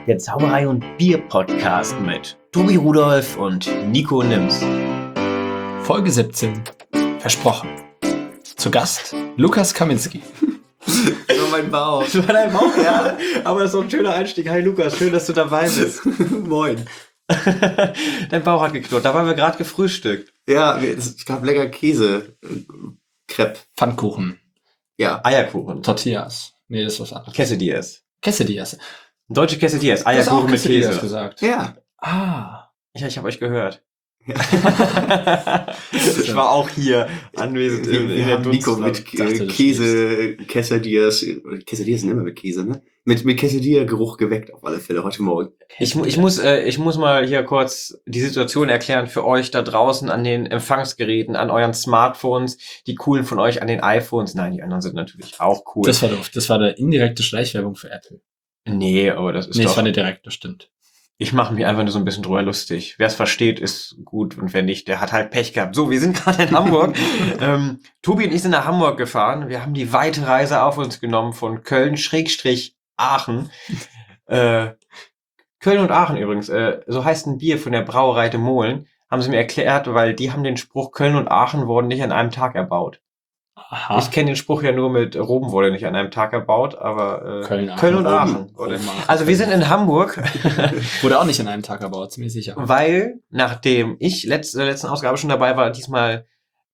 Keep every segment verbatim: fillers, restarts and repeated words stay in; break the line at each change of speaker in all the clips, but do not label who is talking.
der Zauberei- und Bier-Podcast mit Tobi Rudolph und Nico Nims.
Folge siebzehn. Versprochen. Zu Gast Lukas Kaminski.
Das war mein Bauch.
Das war dein Bauch, ja. Aber das ist doch ein schöner Einstieg. Hi Lukas, schön, dass du dabei bist.
Moin.
Dein Bauch hat geknurrt. Da waren wir gerade gefrühstückt.
Ja, es gab lecker Käse. Crepe.
Pfannkuchen.
Ja.
Eierkuchen. Tortillas. Nee, das ist was anderes.
Quesadillas.
Quesadillas.
Deutsche Quesadillas.
Du hast auch
Eierkuchen mit
Quesadillas
Käse.
gesagt.
Ja.
Ah.
Ja, ich habe euch gehört. Ich war auch hier anwesend in, in der
Nico mit
dachte,
äh, Käse, Quesadillas. Quesadillas sind immer mit Käse, ne? Mit, mit Quesadilla-Geruch geweckt auf alle Fälle heute Morgen.
Ich, mu- ich, muss, äh, ich muss mal hier kurz die Situation erklären für euch da draußen an den Empfangsgeräten, an euren Smartphones, die coolen von euch an den iPhones. Nein, die anderen sind natürlich auch cool.
Das war doof. Das war eine indirekte Schleichwerbung für Apple.
nee, aber das ist
Nee, das
doch...
war eine direkte, stimmt.
Ich mache mich einfach nur so ein bisschen drüber lustig. Wer es versteht, ist gut. Und wer nicht, der hat halt Pech gehabt. So, wir sind gerade in Hamburg. ähm, Tobi und ich sind nach Hamburg gefahren. Wir haben die weite Reise auf uns genommen von Köln Schrägstrich Aachen. äh, Köln und Aachen übrigens. Äh, so heißt ein Bier von der Brauerei de Mohlen. Haben sie mir erklärt, weil die haben den Spruch, Köln und Aachen wurden nicht an einem Tag erbaut.
Aha.
Ich kenne den Spruch ja nur mit Rom wurde nicht an einem Tag erbaut, aber äh,
Köln, Aachen,
Köln und
Rom.
Aachen. wurde-
Rom, Aachen.
Also wir sind in Hamburg.
Wurde auch nicht in einem Tag erbaut, ziemlich sicher.
Weil, nachdem ich letzte, letzten Ausgabe schon dabei war, diesmal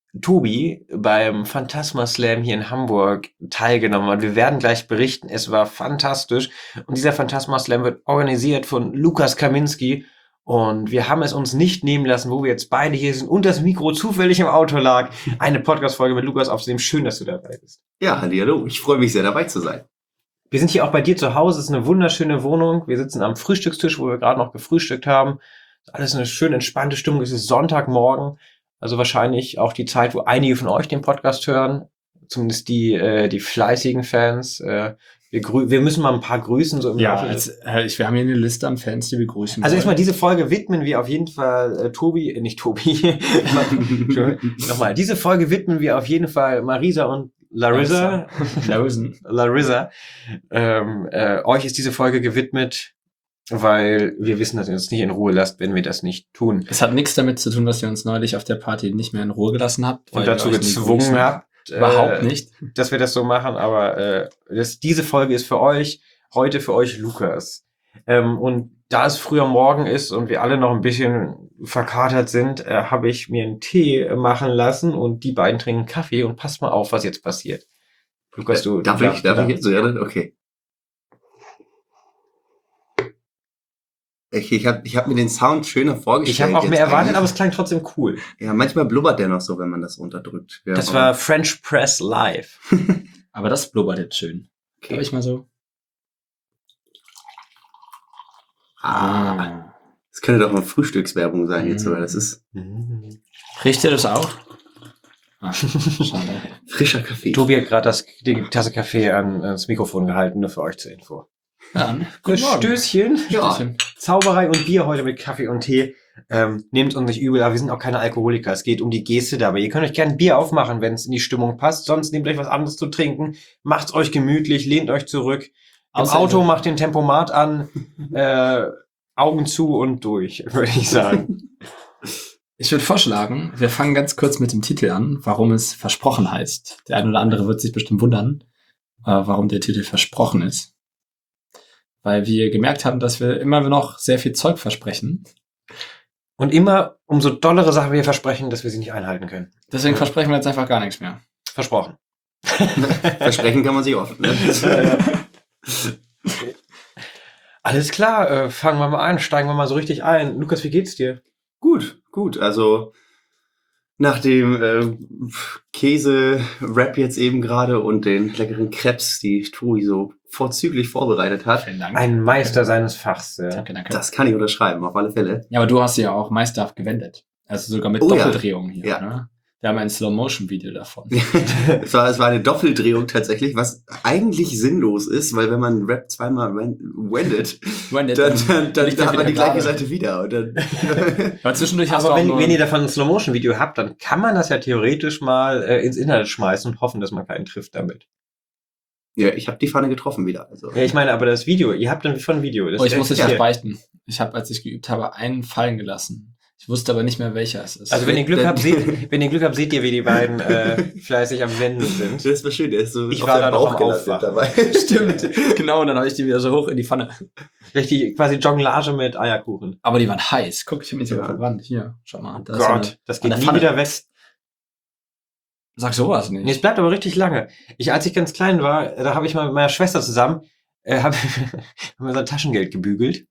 Tobi beim Phantasma Slam hier in Hamburg teilgenommen hat. Wir werden gleich berichten, es war fantastisch. Und dieser Phantasma Slam wird organisiert von Lukas Kaminski. Und wir haben es uns nicht nehmen lassen, wo wir jetzt beide hier sind und das Mikro zufällig im Auto lag, eine Podcast-Folge mit Lukas aufzunehmen. Schön, dass du dabei bist.
Ja, hallihallo. Ich freue mich sehr, dabei zu sein.
Wir sind hier auch bei dir zu Hause. Es ist eine wunderschöne Wohnung. Wir sitzen am Frühstückstisch, wo wir gerade noch gefrühstückt haben. Alles eine schön entspannte Stimmung. Es ist Sonntagmorgen. Also wahrscheinlich auch die Zeit, wo einige von euch den Podcast hören. Zumindest die, äh, die fleißigen Fans. Äh, wir, grü- wir müssen mal ein paar grüßen. So im
Ja,
Laufe des-
als, äh, ich, wir haben hier eine Liste an Fans, die wir grüßen
Also
wollen.
erstmal diese Folge widmen wir auf jeden Fall äh, Tobi, äh, nicht Tobi, Entschuldigung, nochmal, diese Folge widmen wir auf jeden Fall Marisa und Larissa,
Larisen.
Larissa, ähm, äh, euch ist diese Folge gewidmet, weil wir wissen, dass ihr uns nicht in Ruhe lasst, wenn wir das nicht tun.
Es hat nichts damit zu tun, dass ihr uns neulich auf der Party nicht mehr in Ruhe gelassen habt. weil
Und
wir
dazu
euch nie
gezwungen
grüßen.
habt,
Überhaupt
äh,
nicht.
dass wir das so machen, aber äh, das, diese Folge ist für euch, heute für euch Lukas. Ähm, und da es früher Morgen ist und wir alle noch ein bisschen verkatert sind, äh, habe ich mir einen Tee äh, machen lassen und die beiden trinken Kaffee und passt mal auf, was jetzt passiert. Lukas, du...
Darf
du
ich? Darf ich jetzt? So, ja, dann? Okay. Ich, ich habe ich hab mir den Sound schöner vorgestellt.
Ich habe auch
jetzt
mehr erwartet,
eigentlich.
aber es klang trotzdem cool.
Ja, manchmal blubbert der noch so, wenn man das unterdrückt. Ja,
Das
aber-
war French Press Live.
Aber das blubbert jetzt schön.
Okay.
Darf ich mal so?
Ah, das könnte doch mal Frühstückswerbung sein jetzt,
Mhm.
aber das ist
Riecht ihr das auch? Ah, schade.
frischer Kaffee.
Tobi hat gerade das- die Tasse Kaffee an, ans Mikrofon gehalten, nur für euch zur Info.
Ja, dann.
Ein Stößchen.
Ja.
Stößchen.
Zauberei und Bier heute mit Kaffee und Tee. Ähm, nehmt uns nicht übel, aber wir sind auch keine Alkoholiker. Es geht um die Geste dabei. Ihr könnt euch gerne ein Bier aufmachen, wenn es in die Stimmung passt. Sonst nehmt euch was anderes zu trinken. Macht's euch gemütlich, lehnt euch zurück. Im
Außer-
Auto macht den Tempomat an. äh, Augen zu und durch, würde ich sagen.
Ich würde vorschlagen, wir fangen ganz kurz mit dem Titel an, warum es Versprochen heißt. Der eine oder andere wird sich bestimmt wundern, äh, warum der Titel Versprochen ist. Weil wir gemerkt haben, dass wir immer noch sehr viel Zeug versprechen.
Und immer umso dollere Sachen wir versprechen, dass wir sie nicht einhalten können.
Deswegen
Ja.
versprechen wir jetzt einfach gar nichts mehr.
Versprochen.
Versprechen kann man sich oft. Ne?
Alles klar, äh, fangen wir mal an, steigen wir mal so richtig ein. Lukas, wie geht's dir?
Gut, gut. Also nach dem äh, Käse-Wrap jetzt eben gerade und den leckeren Crepes, die Tobi so vorzüglich vorbereitet hat,
Vielen Dank.
Ein Meister seines Fachs. Ja.
Danke, danke.
das kann ich unterschreiben, auf alle Fälle.
Ja, aber du hast sie ja auch meisterhaft gewendet. Also sogar mit
Oh ja.
Doppeldrehung hier.
Ja.
Ne? Wir haben ein Slow-Motion-Video davon.
es, war, es war eine Doppeldrehung tatsächlich, was eigentlich sinnlos ist, weil wenn man einen Rap zweimal wen- wendet,
Wendet,
dann, dann, dann,
liegt
dann
er
hat man die
wieder
gleiche
gerade.
Seite wieder. Und dann
Aber zwischendurch hast du
Aber
auch
wenn,
nur...
wenn ihr davon ein Slow-Motion-Video habt, dann kann man das ja theoretisch mal äh, ins Internet schmeißen und hoffen, dass man keinen trifft damit.
Ja, ich habe die Pfanne getroffen wieder. Also.
Ja, ich meine, aber das Video, ihr habt dann schon ein Video. Das
Oh, ich muss jetzt
ja.
was beichten. Ich habe, als ich geübt habe, einen fallen gelassen. Ich wusste aber nicht mehr, welcher es ist.
Also wenn ihr Glück habt, seht, wenn ihr Glück habt, seht ihr, wie die beiden äh, fleißig am Wenden sind.
Das war schön, der ist so
Ich
auf
war
der
da noch am
Bauch gelandet
Aufwachen.
Stimmt, genau, und dann habe ich die wieder so hoch in die Pfanne.
Richtig, quasi Jonglage mit Eierkuchen.
Aber die waren heiß. Guck, ich habe mich sogar
Ja.
verbrannt. Hier, schau mal. Da ist
Gott,
eine-
das
an
geht
der
nie
Pfanne.
wieder weg.
Sag sowas
Nee, es
nicht.
bleibt aber richtig lange. Ich, als ich ganz klein war, da habe ich mal mit meiner Schwester zusammen, äh, hab, haben wir so Taschengeld gebügelt.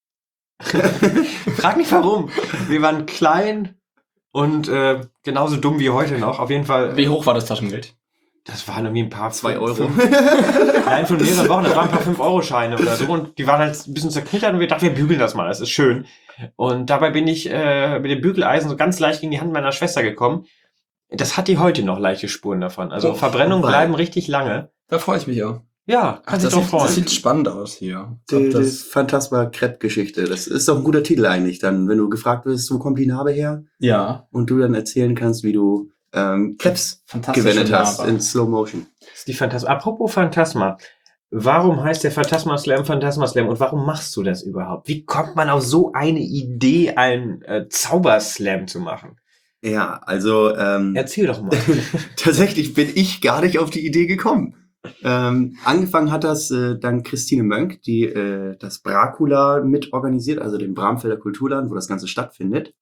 Frag nicht warum. Wir waren klein und äh, genauso dumm wie heute noch. Auf jeden Fall.
Wie hoch war das Taschengeld?
Das waren irgendwie ein paar
Zwei
fünf-
Euro.
Nein, von mehreren Wochen. Das waren ein paar fünf Euro Scheine oder so. Und die waren halt ein bisschen zerknittert und wir dachten, wir bügeln das mal. Das ist schön. Und dabei bin ich äh, mit dem Bügeleisen so ganz leicht gegen die Hand meiner Schwester gekommen. Das hat die heute noch leichte Spuren davon. Also
Oh,
Verbrennungen
wobei.
bleiben richtig lange.
Da freue ich mich auch.
Ja,
Ach,
kannst
das,
dich doch
sieht, das
freuen.
sieht spannend aus hier.
Die,
Ob
die
das,
Phantasma Crepe-Geschichte. Das ist doch ein guter Titel eigentlich. Dann, wenn du gefragt wirst, wo kommt die Narbe her?
ja,
Und du dann erzählen kannst, wie du ähm, Krebs
fantastisch.
gewendet hast in Slow Motion.
Das ist die Phantasma. Apropos Phantasma. Warum heißt der Phantasma Slam Phantasma Slam und warum machst du das überhaupt? Wie kommt man auf so eine Idee, einen äh, Zauberslam zu machen?
Ja, also ähm,
Erzähl doch mal.
tatsächlich bin ich gar nicht auf die Idee gekommen. Ähm, angefangen hat das äh, dann Christine Mönk, die äh, das Bracula mitorganisiert, also den Bramfelder Kulturland, wo das Ganze stattfindet.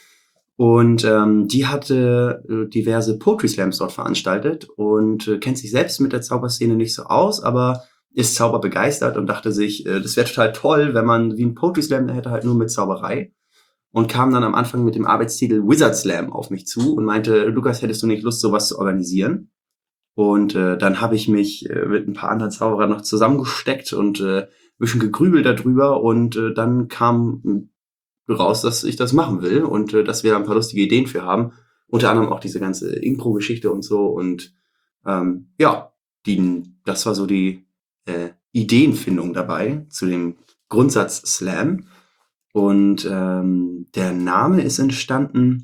Und ähm, die hatte äh, diverse Poetry Slams dort veranstaltet und äh, kennt sich selbst mit der Zauberszene nicht so aus, aber ist zauberbegeistert und dachte sich, äh, das wäre total toll, wenn man wie ein Poetry Slam hätte, halt nur mit Zauberei. Und kam dann am Anfang mit dem Arbeitstitel Wizard Slam auf mich zu und meinte, Lukas, hättest du nicht Lust, sowas zu organisieren? Und äh, dann habe ich mich äh, mit ein paar anderen Zauberern noch zusammengesteckt und äh, ein bisschen gegrübelt darüber und äh, dann kam raus, dass ich das machen will und äh, dass wir da ein paar lustige Ideen für haben. Unter anderem auch diese ganze Impro-Geschichte und so. Und ähm, ja, die, das war so die äh, Ideenfindung dabei zu dem Grundsatz Slam. Und ähm, der Name ist entstanden,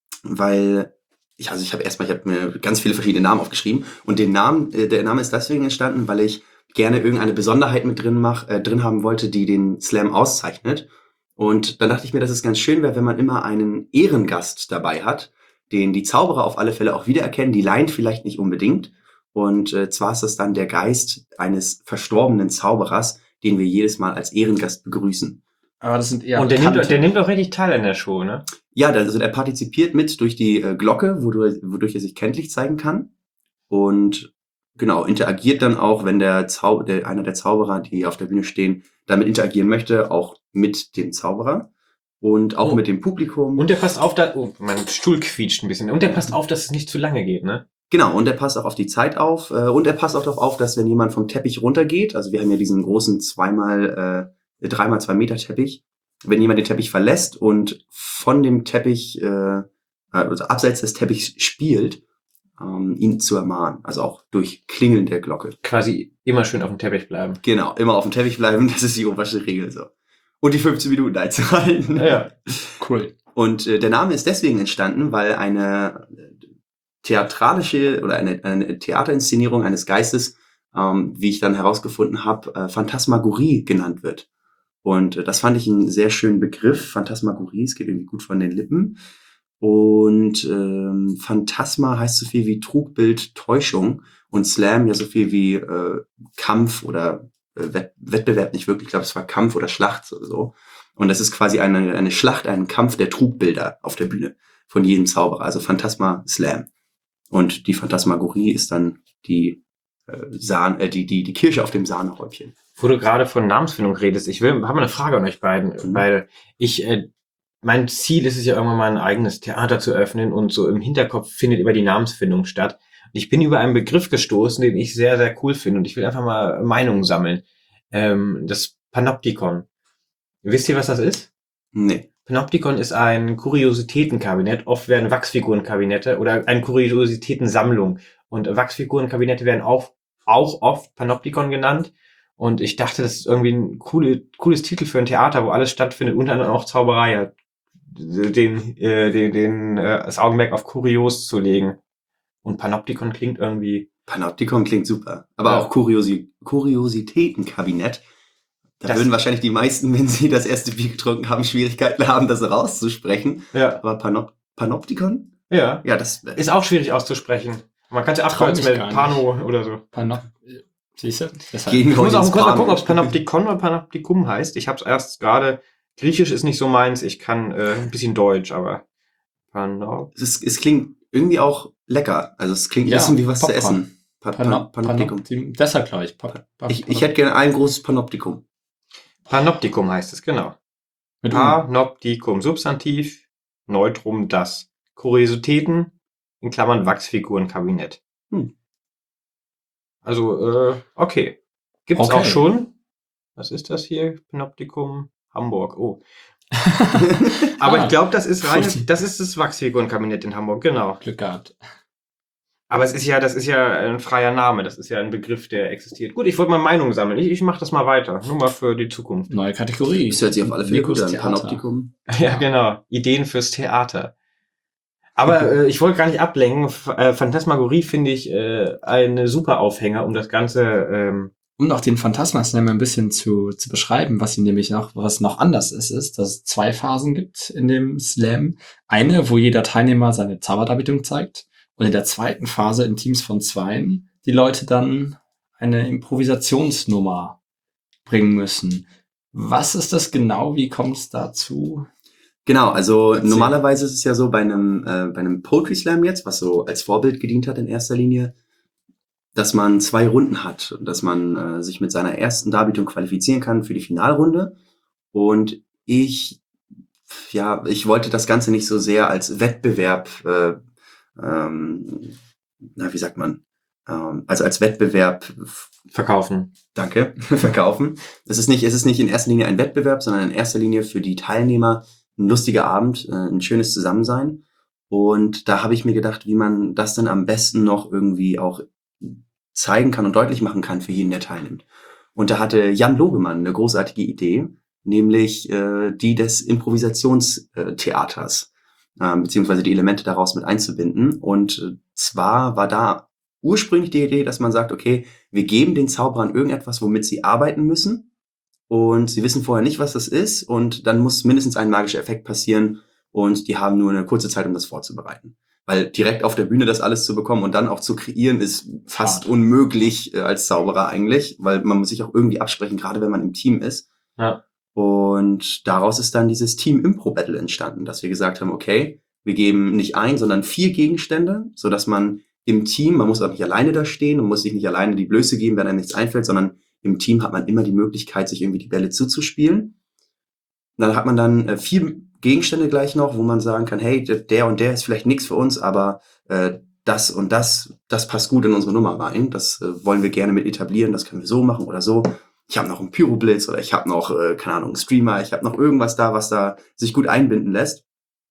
weil ich, also ich habe erstmal, ich habe mir ganz viele verschiedene Namen aufgeschrieben und den Namen, äh, der Name ist deswegen entstanden, weil ich gerne irgendeine Besonderheit mit drin mach, äh, drin haben wollte, die den Slam auszeichnet. Und dann dachte ich mir, dass es ganz schön wäre, wenn man immer einen Ehrengast dabei hat, den die Zauberer auf alle Fälle auch wiedererkennen, die Laien vielleicht nicht unbedingt. Und äh, zwar ist das dann der Geist eines verstorbenen Zauberers, den wir jedes Mal als Ehrengast begrüßen.
Aber das sind eher
Und der nimmt,
Bekannte.
der nimmt auch richtig teil an der Show, ne?
Ja, also er partizipiert mit durch die äh, Glocke, wodurch, wodurch er sich kenntlich zeigen kann. Und genau, interagiert dann auch, wenn der, Zau der einer der Zauberer, die auf der Bühne stehen, damit interagieren möchte, auch mit dem Zauberer und auch
Oh.
mit dem Publikum.
Und der passt auf, da, oh, mein Stuhl quietscht ein bisschen. Und der passt auf, dass es nicht zu lange geht, ne?
Genau, und er passt auch auf die Zeit auf. Äh, und er passt auch darauf auf, dass wenn jemand vom Teppich runtergeht, also wir haben ja diesen großen zweimal, äh, dreimal zwei Meter Teppich, wenn jemand den Teppich verlässt und von dem Teppich, äh, also abseits des Teppichs spielt, ähm, ihn zu ermahnen. Also auch durch Klingeln der Glocke.
Quasi immer schön auf dem Teppich bleiben.
Genau, immer auf dem Teppich bleiben, das ist die oberste Regel so. Und die fünfzehn Minuten einzuhalten.
Ja.
Cool.
Und äh, der Name ist deswegen entstanden, weil eine theatralische oder eine, eine Theaterinszenierung eines Geistes, ähm, wie ich dann herausgefunden habe, äh, Phantasmagorie genannt wird. Und äh, das fand ich einen sehr schönen Begriff. Phantasmagorie, es geht irgendwie gut von den Lippen. Und ähm, Phantasma heißt so viel wie Trugbild, Täuschung. Und Slam ja so viel wie äh, Kampf oder äh, Wett Wettbewerb, nicht wirklich, ich glaube, es war Kampf oder Schlacht oder so. Und das ist quasi eine, eine Schlacht, ein Kampf der Trugbilder auf der Bühne von jedem Zauberer. Also Phantasma Slam. Und die Phantasmagorie ist dann die, äh, Sahne, äh, die, die, die Kirsche auf dem Sahnehäubchen.
Wo du gerade von Namensfindung redest, ich will, habe mal eine Frage an euch beiden,
Mhm.
weil ich, äh, mein Ziel ist es ja irgendwann mal ein eigenes Theater zu öffnen und so im Hinterkopf findet immer die Namensfindung statt. Und ich bin über einen Begriff gestoßen, den ich sehr, sehr cool finde und ich will einfach mal Meinungen sammeln. Ähm, das Panoptikon. Wisst ihr, was das ist?
Nee.
Panoptikon ist ein Kuriositätenkabinett. Oft werden Wachsfigurenkabinette oder eine Kuriositätensammlung. Und Wachsfigurenkabinette werden auch, auch oft Panoptikon genannt. Und ich dachte, das ist irgendwie ein coole, cooles Titel für ein Theater, wo alles stattfindet, unter anderem auch Zauberei hat. Den, äh, den, den, äh, das Augenmerk auf Kurios zu legen. Und Panoptikon klingt irgendwie
Panoptikon klingt super. Aber
Ja.
auch Kuriosi Kuriositätenkabinett. Da
Das-
würden wahrscheinlich die meisten, wenn sie das erste Bier getrunken haben, Schwierigkeiten haben, das rauszusprechen.
Ja.
Aber Panop Panoptikon?
Ja.
Ja, das
Ist auch schwierig auszusprechen. Man kann es ja
Trau
abkürzen
mich
mit
gar nicht.
Pano oder so.
Panop Siehst du? Deshalb.
Gegen
Ich muss auch
ins
kurz mal
Pano.
gucken, ob es Panoptikon oder Panoptikum heißt. Ich habe es erst gerade, Griechisch ist nicht so meins, ich kann äh, ein bisschen Deutsch, aber Panop
Es, ist, es klingt irgendwie auch lecker. Also es klingt ein
Ja,
bisschen wie was
Popcorn.
zu essen. Pa pa
Panop
Panoptikum.
Panoptikum. Deshalb glaube ich. Pop Pop
Ich, ich hätte gerne ein großes Panoptikum.
Panoptikum heißt es, genau.
mit U.
Panoptikum, Substantiv, Neutrum das. Kuriositäten, in Klammern Wachsfigurenkabinett.
Hm.
Also, äh, okay. Gibt's
Okay.
auch schon. Was ist das hier? Panoptikum Hamburg. Oh. Aber
Ah.
ich glaube, das ist reines, das ist das Wachsfigurenkabinett in Hamburg, genau.
Glück gehabt.
Aber es ist ja, das ist ja ein freier Name, das ist ja ein Begriff, der existiert. Gut, ich wollte mal Meinung sammeln. Ich, ich mache das mal weiter. Nur mal für die Zukunft.
Neue Kategorie.
Das hört sich auf alle Fälle
Nikos
gut an.
Theater.
Panoptikum.
Ja, genau. Ideen fürs Theater. Aber äh, ich wollte gar nicht ablenken. F äh, Phantasmagorie finde ich äh, eine super Aufhänger, um das Ganze. Ähm,
Um noch den Phantasma-Slam ein bisschen zu, zu beschreiben, was ihn nämlich noch, was noch anders ist, ist, dass es zwei Phasen gibt in dem Slam. Eine, wo jeder Teilnehmer seine Zauberdarbietung zeigt. Und in der zweiten Phase in Teams von Zweien die Leute dann eine Improvisationsnummer bringen müssen. Was ist das genau? Wie kommt es dazu?
Genau, also
Erzähl.
normalerweise ist es ja so bei einem, äh, bei einem Poetry Slam jetzt, was so als Vorbild gedient hat in erster Linie, dass man zwei Runden hat und dass man äh, sich mit seiner ersten Darbietung qualifizieren kann für die Finalrunde. Und ich, ja, ich wollte das Ganze nicht so sehr als Wettbewerb, äh, ähm, na, wie sagt man, ähm, also als Wettbewerb
verkaufen.
Danke, verkaufen. Es ist nicht, es ist nicht in erster Linie ein Wettbewerb, sondern in erster Linie für die Teilnehmer ein lustiger Abend, äh, ein schönes Zusammensein. Und da habe ich mir gedacht, wie man das dann am besten noch irgendwie auch zeigen kann und deutlich machen kann für jeden, der teilnimmt. Und da hatte Jan Logemann eine großartige Idee, nämlich äh, die des Improvisationstheaters, äh, beziehungsweise die Elemente daraus mit einzubinden. Und äh, zwar war da ursprünglich die Idee, dass man sagt, okay, wir geben den Zauberern irgendetwas, womit sie arbeiten müssen. Und sie wissen vorher nicht, was das ist. Und dann muss mindestens ein magischer Effekt passieren. Und die haben nur eine kurze Zeit, um das vorzubereiten. Weil direkt auf der Bühne das alles zu bekommen und dann auch zu kreieren, ist fast
Hart.
unmöglich äh, als Zauberer eigentlich. Weil man muss sich auch irgendwie absprechen, gerade wenn man im Team ist.
Ja.
Und daraus ist dann dieses Team-Impro-Battle entstanden, dass wir gesagt haben, okay, wir geben nicht ein, sondern vier Gegenstände, sodass man im Team, man muss auch nicht alleine da stehen und muss sich nicht alleine die Blöße geben, wenn einem nichts einfällt, sondern im Team hat man immer die Möglichkeit, sich irgendwie die Bälle zuzuspielen. Und dann hat man dann äh, vier Gegenstände gleich noch, wo man sagen kann, hey, der und der ist vielleicht nichts für uns, aber äh, das und das, das passt gut in unsere Nummer rein. Das äh, wollen wir gerne mit etablieren, das können wir so machen oder so. Ich habe noch einen Pyroblitz oder ich habe noch, äh, keine Ahnung, einen Streamer, ich habe noch irgendwas da, was da sich gut einbinden lässt.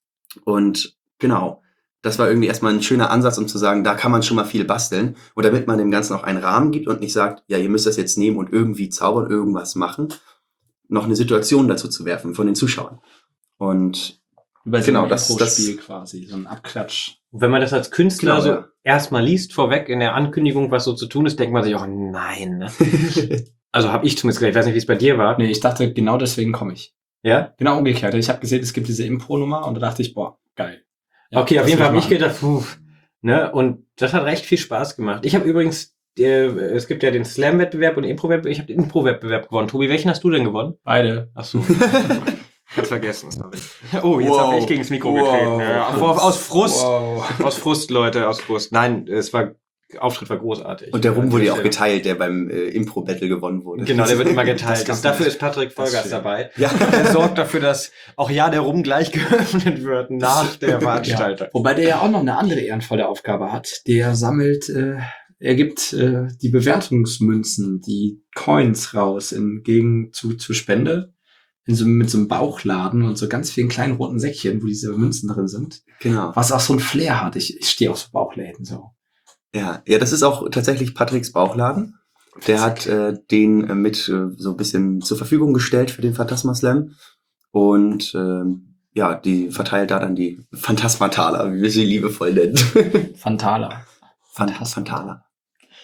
Und genau, das war irgendwie erstmal ein schöner Ansatz, um zu sagen, da kann man schon mal viel basteln. Und damit man dem Ganzen auch einen Rahmen gibt und nicht sagt, ja, ihr müsst das jetzt nehmen und irgendwie zaubern, irgendwas machen, noch eine Situation dazu zu werfen von den Zuschauern. Und
Über
Genau,
ein
das-
Intro-Spiel quasi, so ein Abklatsch.
Und wenn man das als Künstler
Genau,
so
ja.
erstmal liest, vorweg in der Ankündigung, was so zu tun ist, denkt man sich auch, nein. Ne? Also habe ich zumindest gedacht, ich weiß nicht, wie es bei dir war.
Nee, ich dachte, genau deswegen komme ich.
Ja?
Genau umgekehrt. Ich habe gesehen, es gibt diese Impro-Nummer und da dachte ich, boah, geil. Ja,
Okay, auf
das
jeden Fall
will
habe ich
machen.
gedacht, puh, ne? Und das hat recht viel Spaß gemacht. Ich habe übrigens, äh, es gibt ja den Slam-Wettbewerb und den Impro-Wettbewerb. Ich habe den Impro-Wettbewerb gewonnen. Tobi, welchen hast du denn gewonnen?
Beide.
Ach so. Ganz vergessen. Sorry. Oh, jetzt
Wow.
habe ich gegen das Mikro
Wow.
getreten. Ja, aus, aus Frust.
Wow.
Aus Frust, Leute, aus Frust. Nein, es war, Auftritt war großartig.
Und der Ruhm wurde ja auch
Stelle.
geteilt, der beim äh, Impro-Battle gewonnen wurde.
Genau, der wird immer
Das
geteilt.
kann
Das,
man
dafür
nicht.
ist Patrick Vollgas
schön.
dabei.
Ja.
Er sorgt dafür, dass auch ja der Rum gleich geöffnet wird nach der Veranstaltung.
Ja. Wobei der ja auch noch eine andere ehrenvolle Aufgabe hat. Der sammelt, äh, er gibt äh, die Bewertungsmünzen, die Coins raus in Gegenzug zu Spende. In so, mit so einem Bauchladen und so ganz vielen kleinen roten Säckchen, wo diese Münzen drin sind.
Genau.
Was auch so ein Flair hat. Ich, ich stehe auf so Bauchläden so.
Ja, ja, das ist auch tatsächlich Patricks Bauchladen. Der hat äh, den äh, mit äh, so ein bisschen zur Verfügung gestellt für den Phantasma Slam. Und ähm, ja, die verteilt da dann die Phantasmataler, wie wir sie liebevoll nennen.
Fantala.
Phant- Phantala.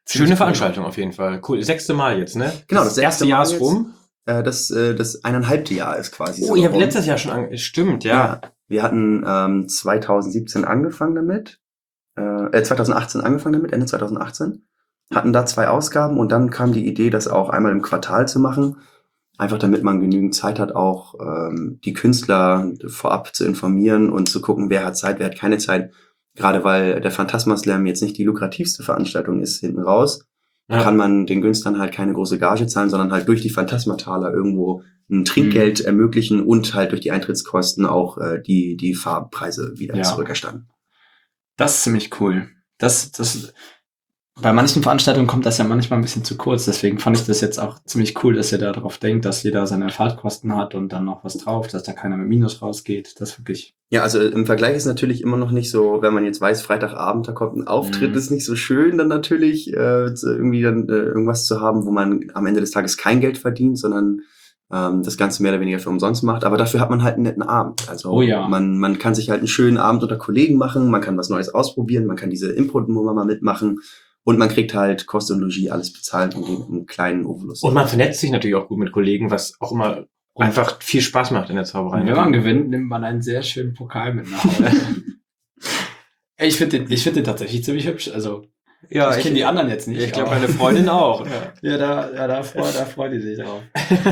Schöne Veranstaltung auf jeden Fall. Cool. Sechste Mal jetzt, ne?
Genau, das
das erste
sechste
Jahr
Mal
ist
jetzt.
rum.
Äh, das, äh, das eineinhalbte Jahr ist quasi so.
Oh, ihr habt
rum.
letztes Jahr schon ange... Stimmt, ja.
Ja, wir hatten ähm, zweitausendsiebzehn angefangen damit, äh, äh, zweitausendachtzehn angefangen damit, Ende zweitausendachtzehn, hatten da zwei Ausgaben und dann kam die Idee, das auch einmal im Quartal zu machen, einfach damit man genügend Zeit hat, auch ähm, die Künstler vorab zu informieren und zu gucken, wer hat Zeit, wer hat keine Zeit, gerade weil der Phantasma Slam jetzt nicht die lukrativste Veranstaltung ist hinten raus.
Ja.
Kann man den Künstlern halt keine große Gage zahlen, sondern halt durch die Phantasmataler irgendwo ein Trinkgeld
Mhm.
ermöglichen und halt durch die Eintrittskosten auch äh, die die Fahrpreise wieder
Ja.
zurückerstatten.
Das ist ziemlich cool. Das, das, bei manchen Veranstaltungen kommt das ja manchmal ein bisschen zu kurz. Deswegen fand ich das jetzt auch ziemlich cool, dass ihr da darauf denkt, dass jeder seine Fahrtkosten hat und dann noch was drauf, dass da keiner mit Minus rausgeht. Das ist wirklich.
Ja, also im Vergleich ist natürlich immer noch nicht so, wenn man jetzt weiß, Freitagabend, da kommt ein Auftritt,
Mhm.
ist nicht so schön, dann natürlich äh, zu- irgendwie dann äh, irgendwas zu haben, wo man am Ende des Tages kein Geld verdient, sondern ähm, das Ganze mehr oder weniger für umsonst macht. Aber dafür hat man halt einen netten Abend. Also
Oh ja.
man, man kann sich halt einen schönen Abend unter Kollegen machen, man kann was Neues ausprobieren, man kann diese Impro-Nummer mal mitmachen und man kriegt halt Kost und Logis alles bezahlt und einen kleinen Ovolus.
Und man vernetzt sich natürlich auch gut mit Kollegen, was auch immer einfach viel Spaß macht in der Zauberei.
Und wenn man gewinnt, nimmt man einen sehr schönen Pokal mit nach Hause. Ich finde den, ich finde den tatsächlich ziemlich hübsch. Also,
Ja,
ich kenne die anderen jetzt nicht.
Ich glaube,
aber-
meine Freundin auch. Ja.
Ja, da, ja, da, freut, da freut die sich drauf.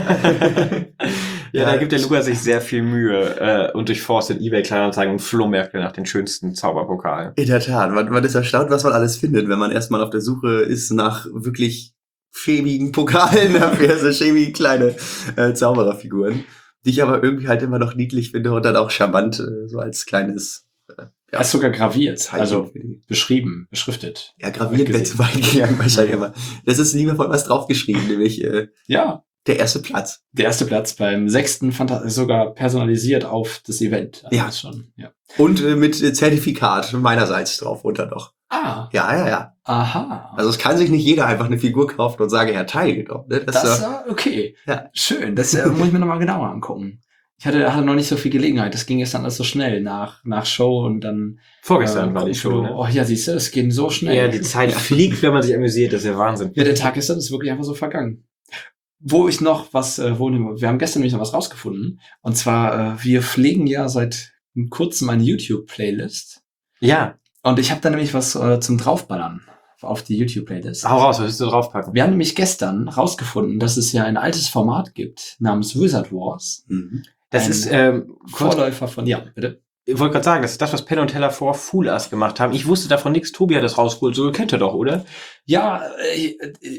Ja, da gibt der Lukas sich sehr viel Mühe äh, und durchforstet eBay Kleinanzeigen und Flohmärkte nach den schönsten Zauberpokalen.
In der Tat, man, man ist erstaunt, was man alles findet, wenn man erstmal auf der Suche ist nach wirklich schäbigen Pokalen dafür, so schäbige kleine äh, Zaubererfiguren, die ich aber irgendwie halt immer noch niedlich finde und dann auch charmant, äh, so als kleines äh,
Er ist sogar graviert,
Zeichen
also
für die.
beschrieben, beschriftet.
Ja, graviert wäre zu weit gegangen wahrscheinlich, aber das ist liebevoll was draufgeschrieben, nämlich äh,
Ja,
der erste Platz.
der erste Platz beim sechsten Phanta- sogar personalisiert auf das Event. Also
Ja.
das schon, ja.
Und äh, mit äh, Zertifikat meinerseits drauf unter noch.
Ah,
Ja, ja, ja.
aha.
Also es kann sich nicht jeder einfach eine Figur kaufen und sagen, er hat teilgenommen. Ne?
das
äh,
ist ja okay.
Ja.
Schön, das äh, muss ich mir nochmal genauer angucken. Ich hatte, hatte noch nicht so viel Gelegenheit. Das ging jetzt dann alles so schnell nach, nach Show und dann.
Vorgestern
äh,
war die
gucken,
Show,
wo du-
ne?
Oh ja, siehst du, es geht so schnell.
Ja, die Zeit fliegt, wenn man sich amüsiert, das ist ja Wahnsinn.
Ja, der Tag gestern ist wirklich einfach so vergangen. Wo ich noch was, äh, wo, wir haben gestern nämlich noch was rausgefunden. Und zwar, äh, wir pflegen ja seit kurzem eine YouTube-Playlist.
Ja,
Und ich habe da nämlich was äh, zum Draufballern auf die YouTube-Playlist.
hau raus, was willst du draufpacken?
Wir haben nämlich gestern rausgefunden, dass es ja ein altes Format gibt, namens Wizard Wars.
Mhm.
Das
Ein
ist, ähm, kurz,
Vorläufer von, ja, bitte.
ich wollte gerade sagen, das ist das, was Penn und Teller vor Fool Us gemacht haben. Ich wusste davon nichts, Tobi hat das rausgeholt, so kennt ihr doch, oder?
Ja, äh,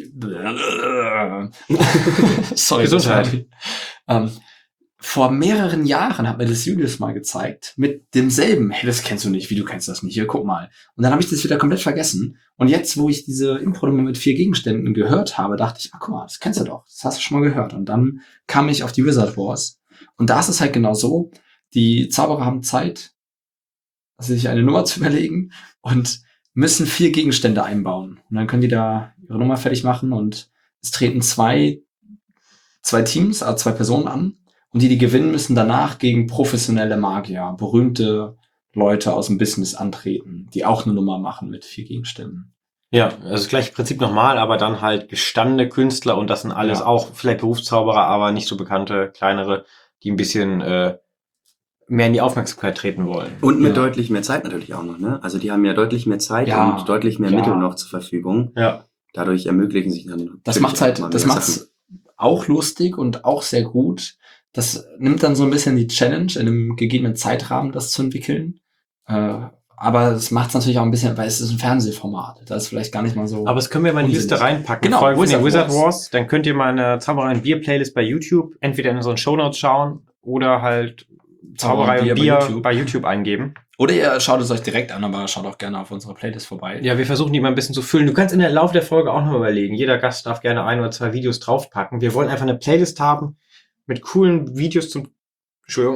äh, sorry.
Gesundheit.
Ähm, vor mehreren Jahren hat mir das Julius mal gezeigt, mit demselben, hey, das kennst du nicht, wie du kennst das nicht, hier, guck mal. Und dann habe ich das wieder komplett vergessen. Und jetzt, wo ich diese Impro-Nummer mit vier Gegenständen gehört habe, dachte ich, ah, guck mal, das kennst du doch, das hast du schon mal gehört. Und dann kam ich auf die Wizard Wars. Und da ist es halt genau so, die Zauberer haben Zeit, sich eine Nummer zu überlegen und müssen vier Gegenstände einbauen. Und dann können die da ihre Nummer fertig machen und es treten zwei, zwei Teams, also zwei Personen an. Und die, die gewinnen, müssen danach gegen professionelle Magier, berühmte Leute aus dem Business antreten, die auch eine Nummer machen mit vier Gegenständen.
Ja, also das gleiche Prinzip nochmal, aber dann halt gestandene Künstler und das sind alles
Ja.
auch vielleicht Berufszauberer, aber nicht so bekannte, kleinere, die ein bisschen äh, mehr in die Aufmerksamkeit treten wollen.
Und mit
Ja.
deutlich mehr Zeit natürlich auch noch, ne? Also die haben ja deutlich mehr Zeit
Ja.
und deutlich mehr
Ja.
Mittel noch zur Verfügung.
Ja.
Dadurch ermöglichen sich dann
Das
natürlich
macht's halt,
auch mal
das
mehr
macht's
Sachen.
auch lustig und auch sehr gut. Das nimmt dann so ein bisschen die Challenge, in einem gegebenen Zeitrahmen das zu entwickeln. Äh, aber es macht's natürlich auch ein bisschen, weil es ist ein Fernsehformat. Da ist vielleicht gar nicht mal so.
Aber das können wir mal in die
Unsinnig.
Liste reinpacken.
Genau,
Folgen von
Wizard
den Wizard
Wars.
Wars. Dann könnt ihr mal eine Zauberei und Bier Playlist bei YouTube entweder in unseren Shownotes schauen oder halt Zauberei und Bier
bei YouTube.
bei YouTube eingeben.
Oder ihr schaut es euch direkt an, aber schaut auch gerne auf unsere Playlist vorbei.
Ja, wir versuchen die mal ein bisschen zu füllen. Du kannst in der Laufe der Folge auch noch mal überlegen. Jeder Gast darf gerne ein oder zwei Videos draufpacken. Wir wollen einfach eine Playlist haben mit coolen Videos zum, Entschuldigung,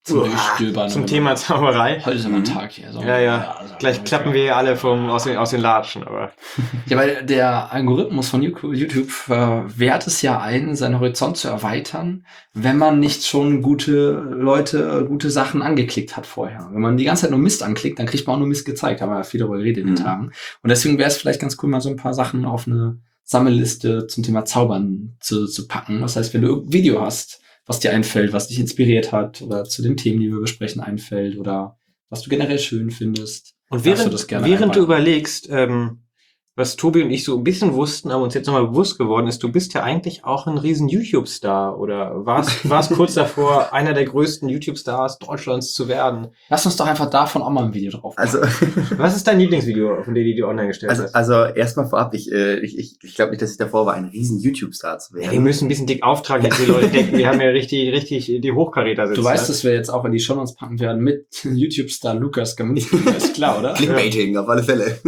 zum
Uah,
Durchstöbern.
zum
und
Thema Zauberei.
Heute ist immer ein
Mhm.
Tag hier. So.
Ja, ja.
also,
Gleich klappen wir hier alle vom, aus, den, aus den Latschen, aber.
Ja, weil der Algorithmus von YouTube äh, wehrt es ja ein, seinen Horizont zu erweitern, wenn man nicht schon gute Leute, gute Sachen angeklickt hat vorher. Wenn man die ganze Zeit nur Mist anklickt, dann kriegt man auch nur Mist gezeigt. Haben wir ja viel darüber geredet in den
Mhm.
Tagen. Und deswegen wäre es vielleicht ganz cool, mal so ein paar Sachen auf eine Sammelliste zum Thema Zaubern zu, zu packen. Das heißt, wenn du ein Video hast, was dir einfällt, was dich inspiriert hat oder zu den Themen, die wir besprechen, einfällt oder was du generell schön findest.
Und
darfst du
während,
das gerne
während du
einbauen.
überlegst, ähm, was Tobi und ich so ein bisschen wussten, aber uns jetzt nochmal bewusst geworden ist, du bist ja eigentlich auch ein riesen YouTube-Star oder warst, warst kurz davor, einer der größten YouTube-Stars Deutschlands zu werden.
Lass uns doch einfach davon auch mal ein Video drauf machen.
Also,
Was ist dein Lieblingsvideo, von dem du die online gestellt
also,
hast?
also erstmal vorab, ich, äh, ich, ich, ich glaube nicht, dass ich davor war, ein riesen YouTube-Star zu
Ja, wir
werden.
müssen ein bisschen dick auftragen, dass die Leute denken, wir haben ja richtig, richtig die Hochkaräter sitzen.
Du weißt,
ne?
dass wir jetzt auch in die Shownotes packen werden mit YouTube-Star Lukas Kaminski. Ist klar, oder?
Clickbaiting, auf alle Fälle.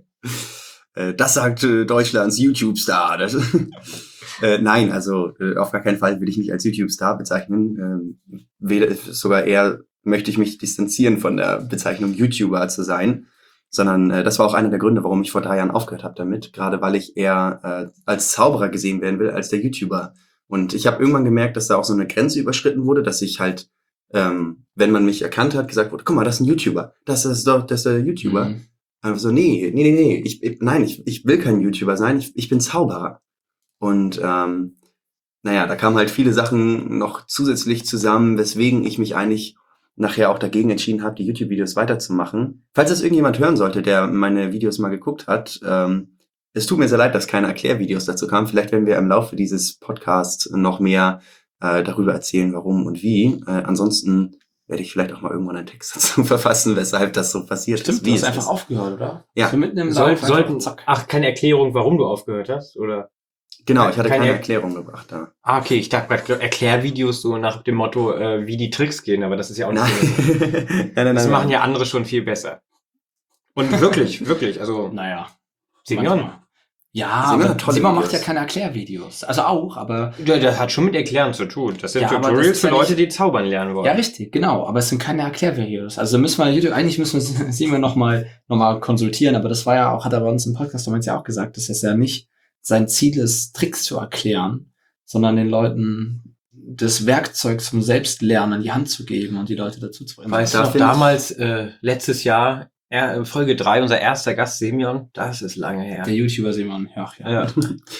Äh, das sagt äh, Deutschlands YouTube-Star. Das, äh, nein, also äh, auf gar keinen Fall will ich mich als YouTube-Star bezeichnen. Ähm, weder, sogar eher möchte ich mich distanzieren von der Bezeichnung YouTuber zu sein, sondern äh, das war auch einer der Gründe, warum ich vor drei Jahren aufgehört habe damit, gerade weil ich eher äh, als Zauberer gesehen werden will, als der YouTuber. Und ich habe irgendwann gemerkt, dass da auch so eine Grenze überschritten wurde, dass ich halt, ähm, wenn man mich erkannt hat, gesagt wurde, guck mal, das ist ein YouTuber, das ist doch, das ist der YouTuber.
Mhm.
Einfach so, nee, nee, nee, nee, ich, ich, nein, ich, ich will kein YouTuber sein, ich, ich bin Zauberer. Und ähm, naja, da kamen halt viele Sachen noch zusätzlich zusammen, weswegen ich mich eigentlich nachher auch dagegen entschieden habe, die YouTube-Videos weiterzumachen. Falls das irgendjemand hören sollte, der meine Videos mal geguckt hat, ähm, es tut mir sehr leid, dass keine Erklärvideos dazu kamen. Vielleicht werden wir im Laufe dieses Podcasts noch mehr äh, darüber erzählen, warum und wie. Äh, ansonsten werde ich vielleicht auch mal irgendwann einen Text dazu verfassen, weshalb das so passiert
Stimmt,
ist.
du hast
es
einfach
ist.
aufgehört, oder?
Ja.
So mitten im
Soll,
Lauf
sollten,
einfach, zack.
ach, keine Erklärung, warum du aufgehört hast, oder?
Genau, ich hatte
Keine-
keine Erklärung gebracht da.
Ah, okay, ich dachte gerade Erklärvideos so nach dem Motto, äh, wie die Tricks gehen, aber das ist ja auch nicht
Nein.
so.
nein, nein,
Das
nein.
machen ja andere schon viel besser. Und wirklich, wirklich, also
Naja.
Simeon,
manchmal. Ja,
Simon
aber
hat tolle
Simon macht
Videos.
ja keine Erklärvideos. Also auch, aber
der, der hat schon mit Erklären zu tun. Das sind
Ja, aber das
Tutorials
ist
für
ja
Leute,
nicht-
die zaubern lernen wollen.
ja, richtig, genau. Aber es sind keine Erklärvideos. Also müssen wir YouTube, eigentlich müssen wir Simon noch mal, noch mal konsultieren. Aber das war ja auch, hat er bei uns im Podcast damals ja auch gesagt, dass es ja nicht sein Ziel ist, Tricks zu erklären, sondern den Leuten das Werkzeug zum Selbstlernen in die Hand zu geben und die Leute dazu zu bringen.
Weißt du
Da
noch,
find ich-
damals, äh, letztes Jahr, er, Folge drei, unser erster Gast, Simeon, das ist lange her.
Der YouTuber Simon, ja, ja.
Ja.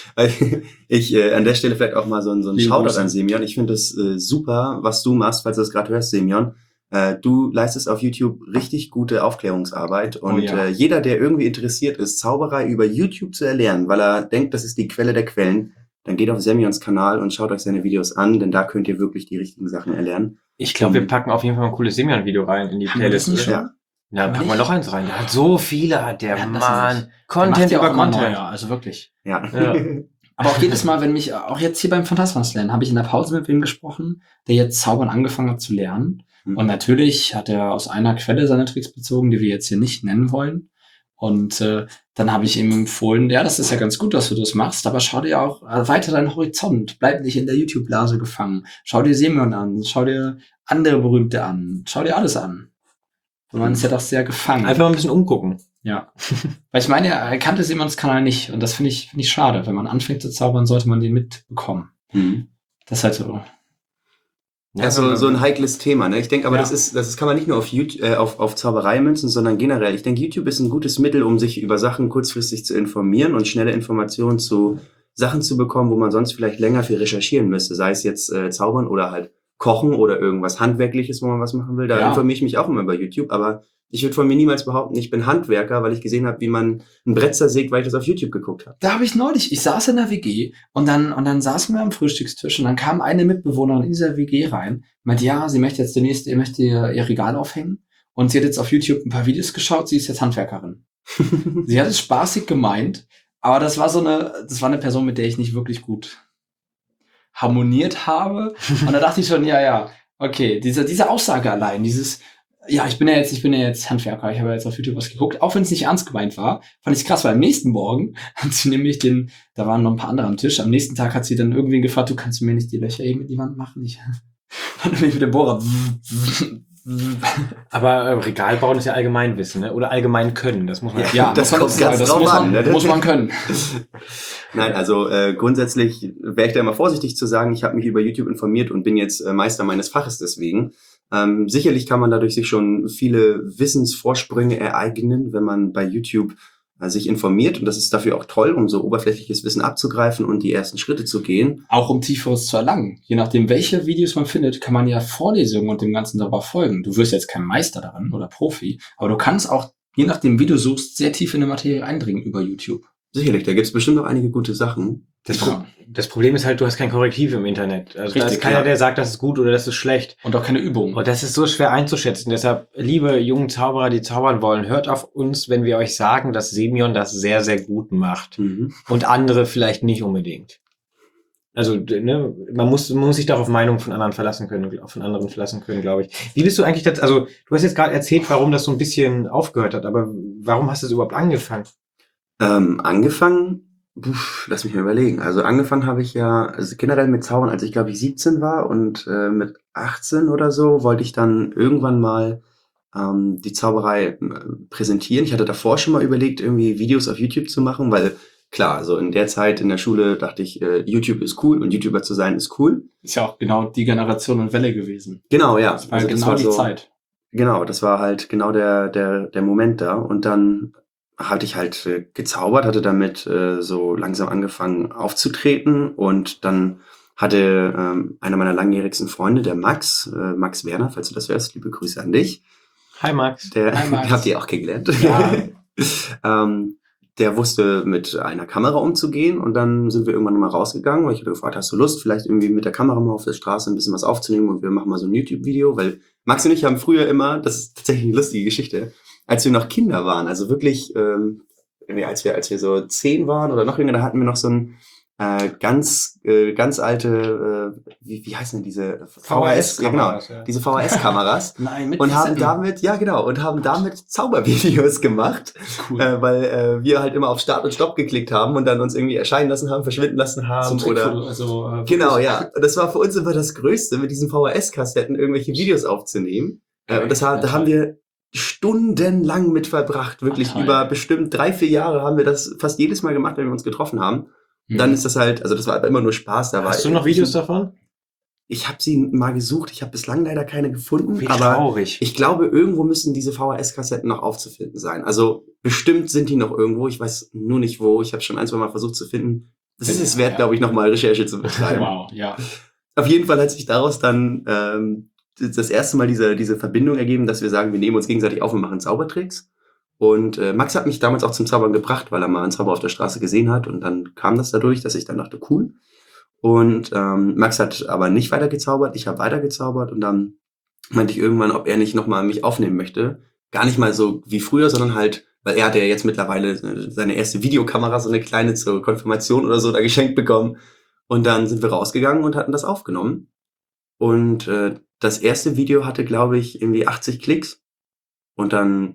Ich äh, an der Stelle vielleicht auch mal so ein, so ein
Liebe
Shoutout
Grüße.
an Semyon. Ich finde es äh, super, was du machst, falls du das gerade hörst, Semyon. Äh, du leistest auf YouTube richtig gute Aufklärungsarbeit und
Oh ja.
äh, jeder, der irgendwie interessiert ist, Zauberei über YouTube zu erlernen, weil er denkt, das ist die Quelle der Quellen, dann geht auf Semyons Kanal und schaut euch seine Videos an, denn da könnt ihr wirklich die richtigen Sachen erlernen.
Ich glaube, wir packen auf jeden Fall mal ein cooles Simeon-Video rein in die
Haben wir das
Playlist.
nicht schon?
Ja.
Ja, packen wir
Nicht?
noch eins rein. Der hat so viele, hat der
Ja, das ist
Mann.
es. Der
Content
macht ja
über
auch immer
Content.
neue, also wirklich.
Ja.
Ja.
Aber auch jedes Mal, wenn mich, auch jetzt hier beim Phantasma Slam, habe ich in der Pause mit wem gesprochen, der jetzt Zaubern angefangen hat zu lernen.
Mhm.
Und natürlich hat er aus einer Quelle seine Tricks bezogen, die wir jetzt hier nicht nennen wollen. Und äh, dann habe ich ihm empfohlen, ja, das ist ja ganz gut, dass du das machst, aber schau dir auch erweiter deinen Horizont. Bleib nicht in der YouTube-Blase gefangen. Schau dir Semyon an, schau dir andere Berühmte an, schau dir alles an. Und man ist ja doch sehr gefangen.
Einfach mal ein bisschen umgucken.
Ja. Weil ich meine, er kannte Simons Kanal nicht. Und das finde ich, finde ich schade. Wenn man anfängt zu zaubern, sollte man den mitbekommen.
Mhm.
Das ist halt so.
Ja, so, so ein heikles Thema, ne? Ich denke aber,
Ja.
das ist, das ist, kann man nicht nur auf YouTube, äh, auf, auf Zauberei münzen, sondern generell. Ich denke, YouTube ist ein gutes Mittel, um sich über Sachen kurzfristig zu informieren und schnelle Informationen zu Sachen zu bekommen, wo man sonst vielleicht länger für recherchieren müsste. Sei es jetzt äh, Zaubern oder halt Kochen oder irgendwas Handwerkliches, wo man was machen will. Da
Ja.
informiere ich mich auch immer über YouTube, aber ich würde von mir niemals behaupten, ich bin Handwerker, weil ich gesehen habe, wie man ein Brett zersägt, weil ich das auf YouTube geguckt habe.
Da habe ich neulich, ich saß in der W G und dann, und dann saßen wir am Frühstückstisch und dann kam eine Mitbewohnerin in dieser W G rein, meinte, ja, sie möchte jetzt demnächst, ihr möchte ihr, ihr Regal aufhängen und sie hat jetzt auf YouTube ein paar Videos geschaut, sie ist jetzt Handwerkerin. Sie hat es spaßig gemeint, aber das war so eine, das war eine Person, mit der ich nicht wirklich gut harmoniert habe. Und da dachte ich schon, ja, ja, okay, diese, diese Aussage allein, dieses, ja, ich bin ja jetzt, ich bin ja jetzt Handwerker, ich habe ja jetzt auf YouTube was geguckt, auch wenn es nicht ernst gemeint war, fand ich krass, weil am nächsten Morgen hat sie nämlich den, da waren noch ein paar andere am Tisch, am nächsten Tag hat sie dann irgendwie gefragt, du kannst mir nicht die Löcher eben in die Wand machen? Ich, Und dann bin ich mit dem Bohrer.
Aber äh, Regal bauen ist ja Allgemeinwissen, ne? Oder allgemein können, das muss man
Ja,
Ja,
das
muss man,
kommt ganz
das
drauf
muss man,
an, ne?
muss man können.
Nein, also äh, grundsätzlich wäre ich da immer vorsichtig zu sagen, ich habe mich über YouTube informiert und bin jetzt äh, Meister meines Faches deswegen. Ähm, sicherlich kann man dadurch sich schon viele Wissensvorsprünge ereignen, wenn man bei YouTube äh, sich informiert. Und das ist dafür auch toll, um so oberflächliches Wissen abzugreifen und die ersten Schritte zu gehen.
Auch um Tieferes zu erlangen. Je nachdem, welche Videos man findet, kann man ja Vorlesungen und dem Ganzen darüber folgen. Du wirst jetzt kein Meister daran oder Profi, aber du kannst auch, je nachdem, wie du suchst, sehr tief in die Materie eindringen über YouTube.
Sicherlich, da gibt's bestimmt noch einige gute Sachen.
Das, Pro das Problem ist halt, du hast kein Korrektiv im Internet. Also da
Richtig,
ist keiner,
ja.
der sagt, das ist gut oder das ist schlecht.
Und auch keine Übung.
Und das ist so schwer einzuschätzen. Deshalb, liebe jungen Zauberer, die zaubern wollen, hört auf uns, wenn wir euch sagen, dass Semyon das sehr, sehr gut macht.
Mhm.
Und andere vielleicht nicht unbedingt. Also, ne, man muss, man muss sich doch auf Meinungen von anderen verlassen können, von anderen verlassen können, glaube ich. Wie bist du eigentlich das, also, du hast jetzt gerade erzählt, warum das so ein bisschen aufgehört hat, aber warum hast du es überhaupt angefangen?
Ähm, angefangen, Puh, lass mich mal überlegen. Also angefangen habe ich ja also generell mit Zaubern, als ich glaube ich siebzehn war und äh, mit achtzehn oder so wollte ich dann irgendwann mal ähm, die Zauberei äh, präsentieren. Ich hatte davor schon mal überlegt, irgendwie Videos auf YouTube zu machen, weil klar, also in der Zeit in der Schule dachte ich, äh, YouTube ist cool und YouTuber zu sein ist cool.
Ist ja auch genau die Generation und Welle gewesen.
Genau, ja.
Das war
Also
genau die
so,
Zeit.
Genau, das war halt genau der der der Moment da und dann hatte ich halt äh, gezaubert, hatte damit äh, so langsam angefangen aufzutreten und dann hatte ähm, einer meiner langjährigsten Freunde, der Max, äh, Max Werner, falls du das hörst, liebe Grüße an dich.
Hi Max.
Der
Hi, Max.
habt ihr auch kennengelernt.
Ja.
ähm, der wusste mit einer Kamera umzugehen und dann sind wir irgendwann mal rausgegangen, weil ich hatte gefragt, hast du Lust, vielleicht irgendwie mit der Kamera mal auf der Straße ein bisschen was aufzunehmen und wir machen mal so ein YouTube-Video, weil Max und ich haben früher immer, das ist tatsächlich eine lustige Geschichte, als wir noch Kinder waren, also wirklich, ähm, irgendwie als wir als wir so zehn waren oder noch jünger, da hatten wir noch so ein äh, ganz äh, ganz alte, äh, wie, wie heißen denn diese
V H S
ja, genau,
Kameras, ja.
diese V H S-Kameras
Nein, mit
und haben
Kassetten.
damit, ja genau, und haben damit Zaubervideos gemacht,
Cool.
äh, weil äh, wir halt immer auf Start und Stopp geklickt haben und dann uns irgendwie erscheinen lassen haben, verschwinden lassen haben
Zum
oder
Trickfoto, also, äh,
genau, ja. Und das war für uns immer das Größte, mit diesen V H S-Kassetten irgendwelche Videos aufzunehmen. Äh,
Okay,
und das, ha-
ja,
da haben
toll.
wir stundenlang mit verbracht. Wirklich
Ah, toll.
über bestimmt drei, vier Jahre haben wir das fast jedes Mal gemacht, wenn wir uns getroffen haben. Und dann ist das halt, also das war aber immer nur Spaß. Da war
Hast du noch Videos davon?
Ich habe sie mal gesucht. Ich habe bislang leider keine gefunden.
Wie
aber
traurig.
ich glaube, irgendwo müssen diese V H S-Kassetten noch aufzufinden sein. Also bestimmt sind die noch irgendwo. Ich weiß nur nicht wo. Ich habe schon ein, zwei Mal versucht zu finden. Das ist es wert,
Ja.
glaube ich, nochmal Recherche zu betreiben.
Wow, ja.
Auf jeden Fall hat sich daraus dann ähm, das erste Mal diese, diese Verbindung ergeben, dass wir sagen, wir nehmen uns gegenseitig auf und machen Zaubertricks. Und äh, Max hat mich damals auch zum Zaubern gebracht, weil er mal einen Zauber auf der Straße gesehen hat. Und dann kam das dadurch, dass ich dann dachte, cool. Und ähm, Max hat aber nicht weiter gezaubert, ich habe weiter gezaubert. Und dann meinte ich irgendwann, ob er nicht nochmal mich aufnehmen möchte. Gar nicht mal so wie früher, sondern halt, weil er hatte ja jetzt mittlerweile seine erste Videokamera, so eine kleine zur Konfirmation oder so, da geschenkt bekommen. Und dann sind wir rausgegangen und hatten das aufgenommen. Und äh, das erste Video hatte, glaube ich, irgendwie achtzig Klicks. Und dann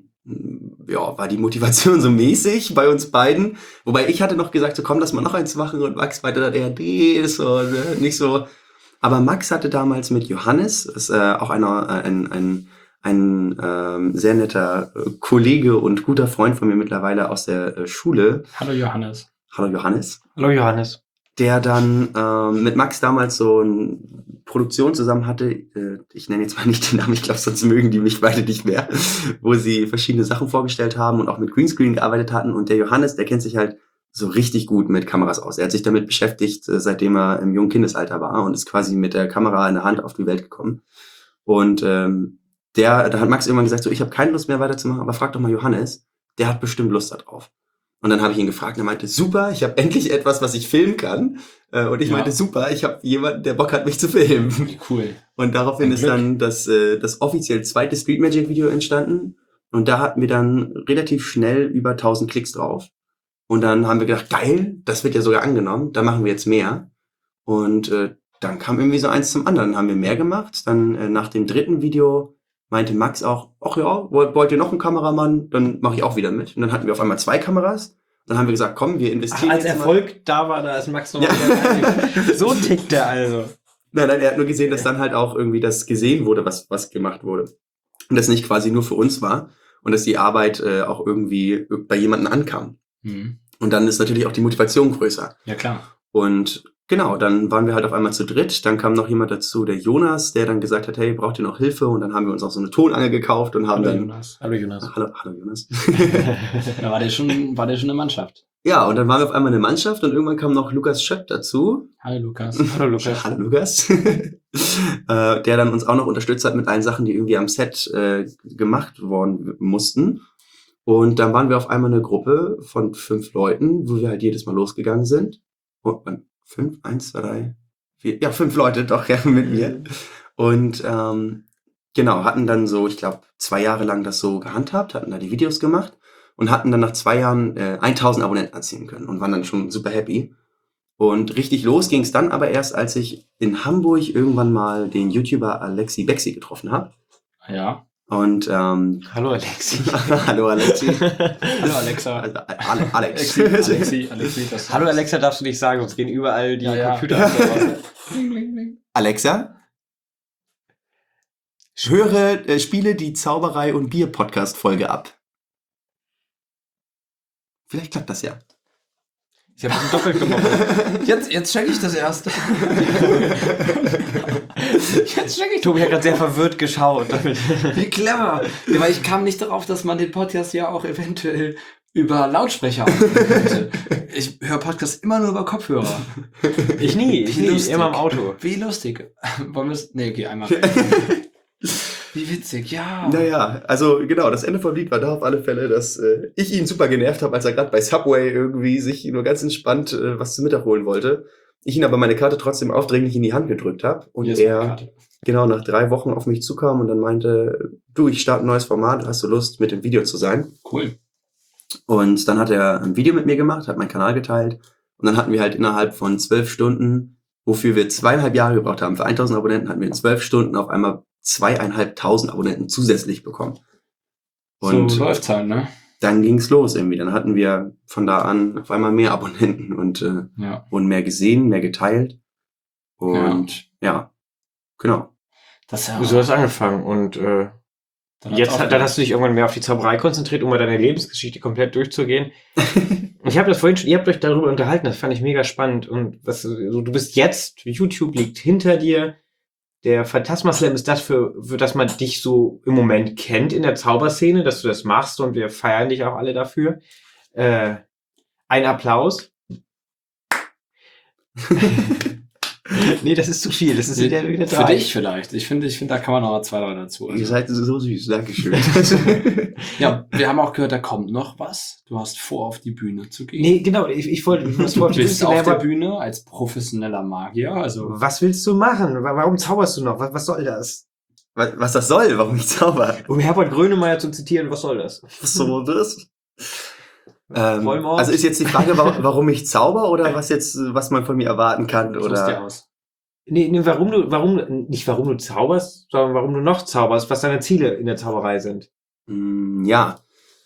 ja, war die Motivation so mäßig bei uns beiden. Wobei ich hatte noch gesagt, so komm, lass mal noch eins machen. Und Max meinte dann eher, nee, ist so, ne, nicht so. Aber Max hatte damals mit Johannes, ist äh, auch einer, äh, ein, ein, ein ähm, sehr netter äh, Kollege und guter Freund von mir mittlerweile aus der äh, Schule.
Hallo Johannes.
Hallo Johannes.
Hallo Johannes.
Der dann ähm, mit Max damals so eine Produktion zusammen hatte, äh, ich nenne jetzt mal nicht den Namen, ich glaube, sonst mögen die mich beide nicht mehr, wo sie verschiedene Sachen vorgestellt haben und auch mit Greenscreen gearbeitet hatten. Und der Johannes, der kennt sich halt so richtig gut mit Kameras aus. Er hat sich damit beschäftigt, äh, seitdem er im jungen Kindesalter war und ist quasi mit der Kamera in der Hand auf die Welt gekommen. Und ähm, der, da hat Max irgendwann gesagt, so ich habe keine Lust mehr weiterzumachen, aber frag doch mal Johannes, der hat bestimmt Lust darauf. Und dann habe ich ihn gefragt und er meinte, super, ich habe endlich etwas, was ich filmen kann. Äh, und ich
Ja.
meinte, super, ich habe jemanden, der Bock hat, mich zu filmen.
Cool.
Und daraufhin
Ein
ist
Glück.
dann das, äh, das offiziell zweite Street Magic Video entstanden. Und da hatten wir dann relativ schnell über tausend Klicks drauf. Und dann haben wir gedacht, geil, das wird ja sogar angenommen, da machen wir jetzt mehr. Und äh, dann kam irgendwie so eins zum anderen, dann haben wir mehr gemacht. Dann äh, nach dem dritten Video meinte Max auch, ach ja, wollt, wollt ihr noch einen Kameramann? Dann mache ich auch wieder mit. Und dann hatten wir auf einmal zwei Kameras. Dann haben wir gesagt, komm, wir
Ach,
investieren
als
jetzt
Erfolg da war, da ist Max noch
Ja.
So tickt er also.
Mal. Nein, nein, er hat nur gesehen, dass dann halt auch irgendwie das gesehen wurde, was, was gemacht wurde. Und das nicht quasi nur für uns war und dass die Arbeit äh, auch irgendwie bei jemandem ankam.
Mhm.
Und dann ist natürlich auch die Motivation größer.
Ja, klar.
Und genau, dann waren wir halt auf einmal zu dritt. Dann kam noch jemand dazu, der Jonas, der dann gesagt hat, hey, braucht ihr noch Hilfe? Und dann haben wir uns auch so eine Tonangel gekauft und haben
Hallo,
dann...
Jonas.
Hallo Jonas.
Ach, hallo, hallo Jonas.
Da war der schon, war der schon eine Mannschaft.
Ja, und dann waren wir auf einmal eine Mannschaft und irgendwann kam noch Lukas Schöpp dazu.
Hallo, Lukas.
Hallo Lukas.
Hallo Lukas. äh, der dann uns auch noch unterstützt hat mit allen Sachen, die irgendwie am Set äh, gemacht worden mussten. Und dann waren wir auf einmal eine Gruppe von fünf Leuten, wo wir halt jedes Mal losgegangen sind. Und, und fünf, eins, zwei, drei, vier, ja, fünf Leute doch, ja, mit mir. Und ähm, genau, hatten dann so, ich glaube, zwei Jahre lang das so gehandhabt, hatten da die Videos gemacht und hatten dann nach zwei Jahren äh, tausend Abonnenten erzielen können und waren dann schon super happy. Und richtig los ging es dann aber erst, als ich in Hamburg irgendwann mal den YouTuber Alexi Bexi getroffen habe.
Ja.
Und ähm,
Hallo Alexi.
hallo Alexi.
Hallo, Alexa.
Also, Ale Alex.
Alexi, Alexi, Alexi, das
Hallo Alexa darfst du nicht sagen, sonst gehen überall die
Ja, ja.
Computer raus.
Bling, bling, bling.
Alexa, höre, äh, spiele die Zauberei und Bier Podcast Folge ab. Vielleicht klappt das ja.
Ich habe ein doppelt gemacht.
Jetzt, jetzt check ich das erst. Jetzt check ich.
Tobi hat gerade sehr verwirrt geschaut.
Wie clever. Ja, weil ich kam nicht darauf, dass man den Podcast ja auch eventuell über Lautsprecher aufnehmen könnte. Ich höre Podcasts immer nur über Kopfhörer.
Ich nie, ich
Wie
nie,
lustig.
immer im Auto.
Wie lustig. Wollen wir es? Nee, okay, einmal. Wie witzig, ja.
Naja, also genau, das Ende vom Lied war da auf alle Fälle, dass äh, ich ihn super genervt habe, als er gerade bei Subway irgendwie sich nur ganz entspannt äh, was zum Mittag holen wollte. Ich ihn aber meine Karte trotzdem aufdringlich in die Hand gedrückt habe und
Hier ist meine
er
Karte.
genau nach drei Wochen auf mich zukam und dann meinte, du, ich starte ein neues Format, hast du Lust, mit dem Video zu sein?
Cool.
Und dann hat er ein Video mit mir gemacht, hat meinen Kanal geteilt und dann hatten wir halt innerhalb von zwölf Stunden, wofür wir zweieinhalb Jahre gebraucht haben, für tausend Abonnenten hatten wir in zwölf Stunden auf einmal zweieinhalbtausend Abonnenten zusätzlich bekommen. Und
So läuft's halt, ne?
dann ging's los irgendwie. Dann hatten wir von da an auf einmal mehr Abonnenten und äh,
Ja.
wurden mehr gesehen, mehr geteilt. Und ja, genau.
Das ist ja.
So hast du angefangen und äh,
Dann hat's
jetzt
auch-
hat, dann hast du dich irgendwann mehr auf die Zauberei konzentriert, um mal deine Lebensgeschichte komplett durchzugehen. Ich habe das vorhin schon, ihr habt euch darüber unterhalten, das fand ich mega spannend. Und was, so, du bist jetzt, YouTube liegt hinter dir. Der Phantasma Slam ist das, für, für das man dich so im Moment kennt in der Zauberszene, dass du das machst und wir feiern dich auch alle dafür. Äh, ein Applaus. Nee, das ist zu viel. Das ist wieder, wieder
Für dich vielleicht. Ich finde, ich finde, da kann man noch mal zwei, drei dazu.
Ihr
Also.
seid so süß, Dankeschön.
Ja, wir haben auch gehört, da kommt noch was. Du hast vor, auf die Bühne zu gehen.
Nee, genau, ich, ich wollte, ich
Du
wollte
bist
wissen,
auf der
aber
Bühne als professioneller Magier. Also
was willst du machen? Wa- Warum zauberst du noch? Was, was soll das?
was, was das soll, warum ich zauber.
Um Herbert Grönemeyer zu zitieren, was soll das?
Was so das? Ähm,
Vollmord.
also ist jetzt die Frage, wa- warum ich zauber oder was jetzt, was man von mir erwarten kann
so ist der
oder?
aus.
Nee, nee, warum du, warum, nicht warum du zauberst, sondern warum du noch zauberst, was deine Ziele in der Zauberei sind.
Mm, ja.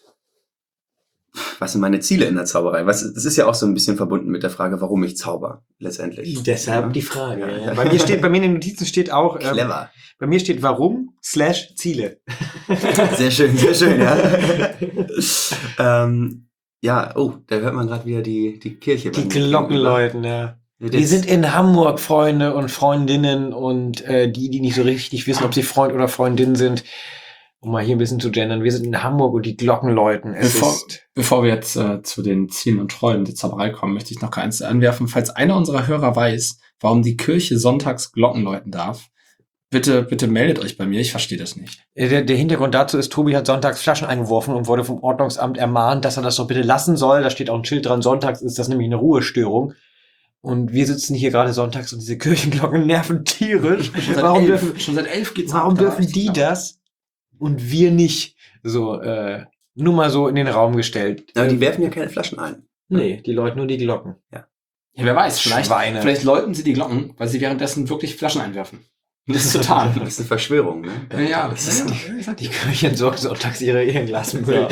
Was sind meine Ziele in der Zauberei? Was, das ist ja auch so ein bisschen verbunden mit der Frage, warum ich zauber, letztendlich.
Deshalb
Ja.
die Frage.
Ja,
Ja.
ja.
Bei mir steht, bei mir in den Notizen steht auch, ähm,
Clever.
bei mir steht warum slash Ziele.
Sehr schön, sehr schön, ja. ähm, ja, oh, da hört man gerade wieder die, die Kirche.
Die
bei mir
Glocken
gegenüber.
läuten, ja.
Wird
Wir
jetzt-
sind in Hamburg, Freunde und Freundinnen und äh, die, die nicht so richtig wissen, ob sie Freund oder Freundin sind, um mal hier ein bisschen zu gendern. Wir sind in Hamburg und die Glocken läuten. Es
Bevor,
ist
bevor wir jetzt äh, zu den Zielen und Träumen der Zauberei kommen, möchte ich noch eins anwerfen. Falls einer unserer Hörer weiß, warum die Kirche sonntags Glocken läuten darf, bitte, bitte meldet euch bei mir. Ich verstehe das nicht.
Äh, Der, der Hintergrund dazu ist, Tobi hat sonntags Flaschen eingeworfen und wurde vom Ordnungsamt ermahnt, dass er das doch bitte lassen soll. Da steht auch ein Schild dran, sonntags ist das nämlich eine Ruhestörung. Und wir sitzen hier gerade sonntags und diese Kirchenglocken nerven tierisch.
Schon seit
Warum
elf,
dürfen,
schon seit elf geht's
warum
ab, da
dürfen
weiß ich
die
nicht.
das und wir nicht? So, äh, nur mal so in den Raum gestellt.
Aber die werfen ja keine Flaschen ein.
Nee, die läuten nur die Glocken.
Ja, wer weiß, vielleicht,
Schweine.
vielleicht läuten sie die Glocken, weil sie währenddessen wirklich Flaschen einwerfen. Das ist total.
Das ist eine Verschwörung, ne?
Ja, ja,
Das
das
ist
ist
Die Kirche entsorgt sonntags ihre ihren Glasmüll.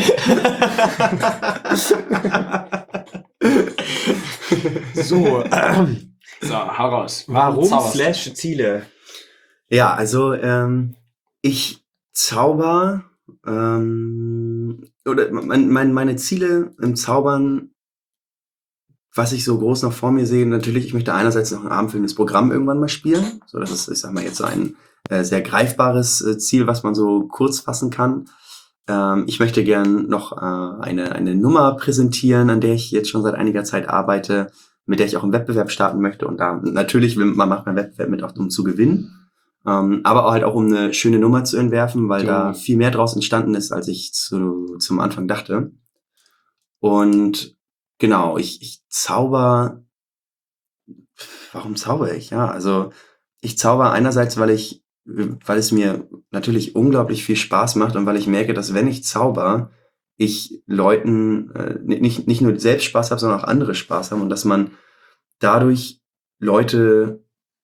So, ähm,
So, hau raus.
Warum
Zauberst du?
slash Ziele?
Ja, also ähm, ich zauber ähm, oder mein, mein, meine Ziele im Zaubern, was ich so groß noch vor mir sehe, natürlich, ich möchte einerseits noch ein abendfüllendes Programm irgendwann mal spielen. So, das ist, ich sag mal, jetzt so ein äh, sehr greifbares äh, Ziel, was man so kurz fassen kann. Ähm, ich möchte gern noch äh, eine, eine Nummer präsentieren, an der ich jetzt schon seit einiger Zeit arbeite, mit der ich auch einen Wettbewerb starten möchte. Und da natürlich, man macht einen Wettbewerb mit, auch um zu gewinnen. Ähm, aber auch halt auch, um eine schöne Nummer zu entwerfen, weil
Du-
da viel mehr draus entstanden ist, als ich zu, zum Anfang dachte. Und genau, ich, ich zauber. Warum zauber ich? Ja, also ich zauber einerseits, weil ich, weil es mir natürlich unglaublich viel Spaß macht und weil ich merke, dass wenn ich zauber, ich Leuten äh, nicht, nicht nur selbst Spaß habe, sondern auch andere Spaß haben und dass man dadurch Leute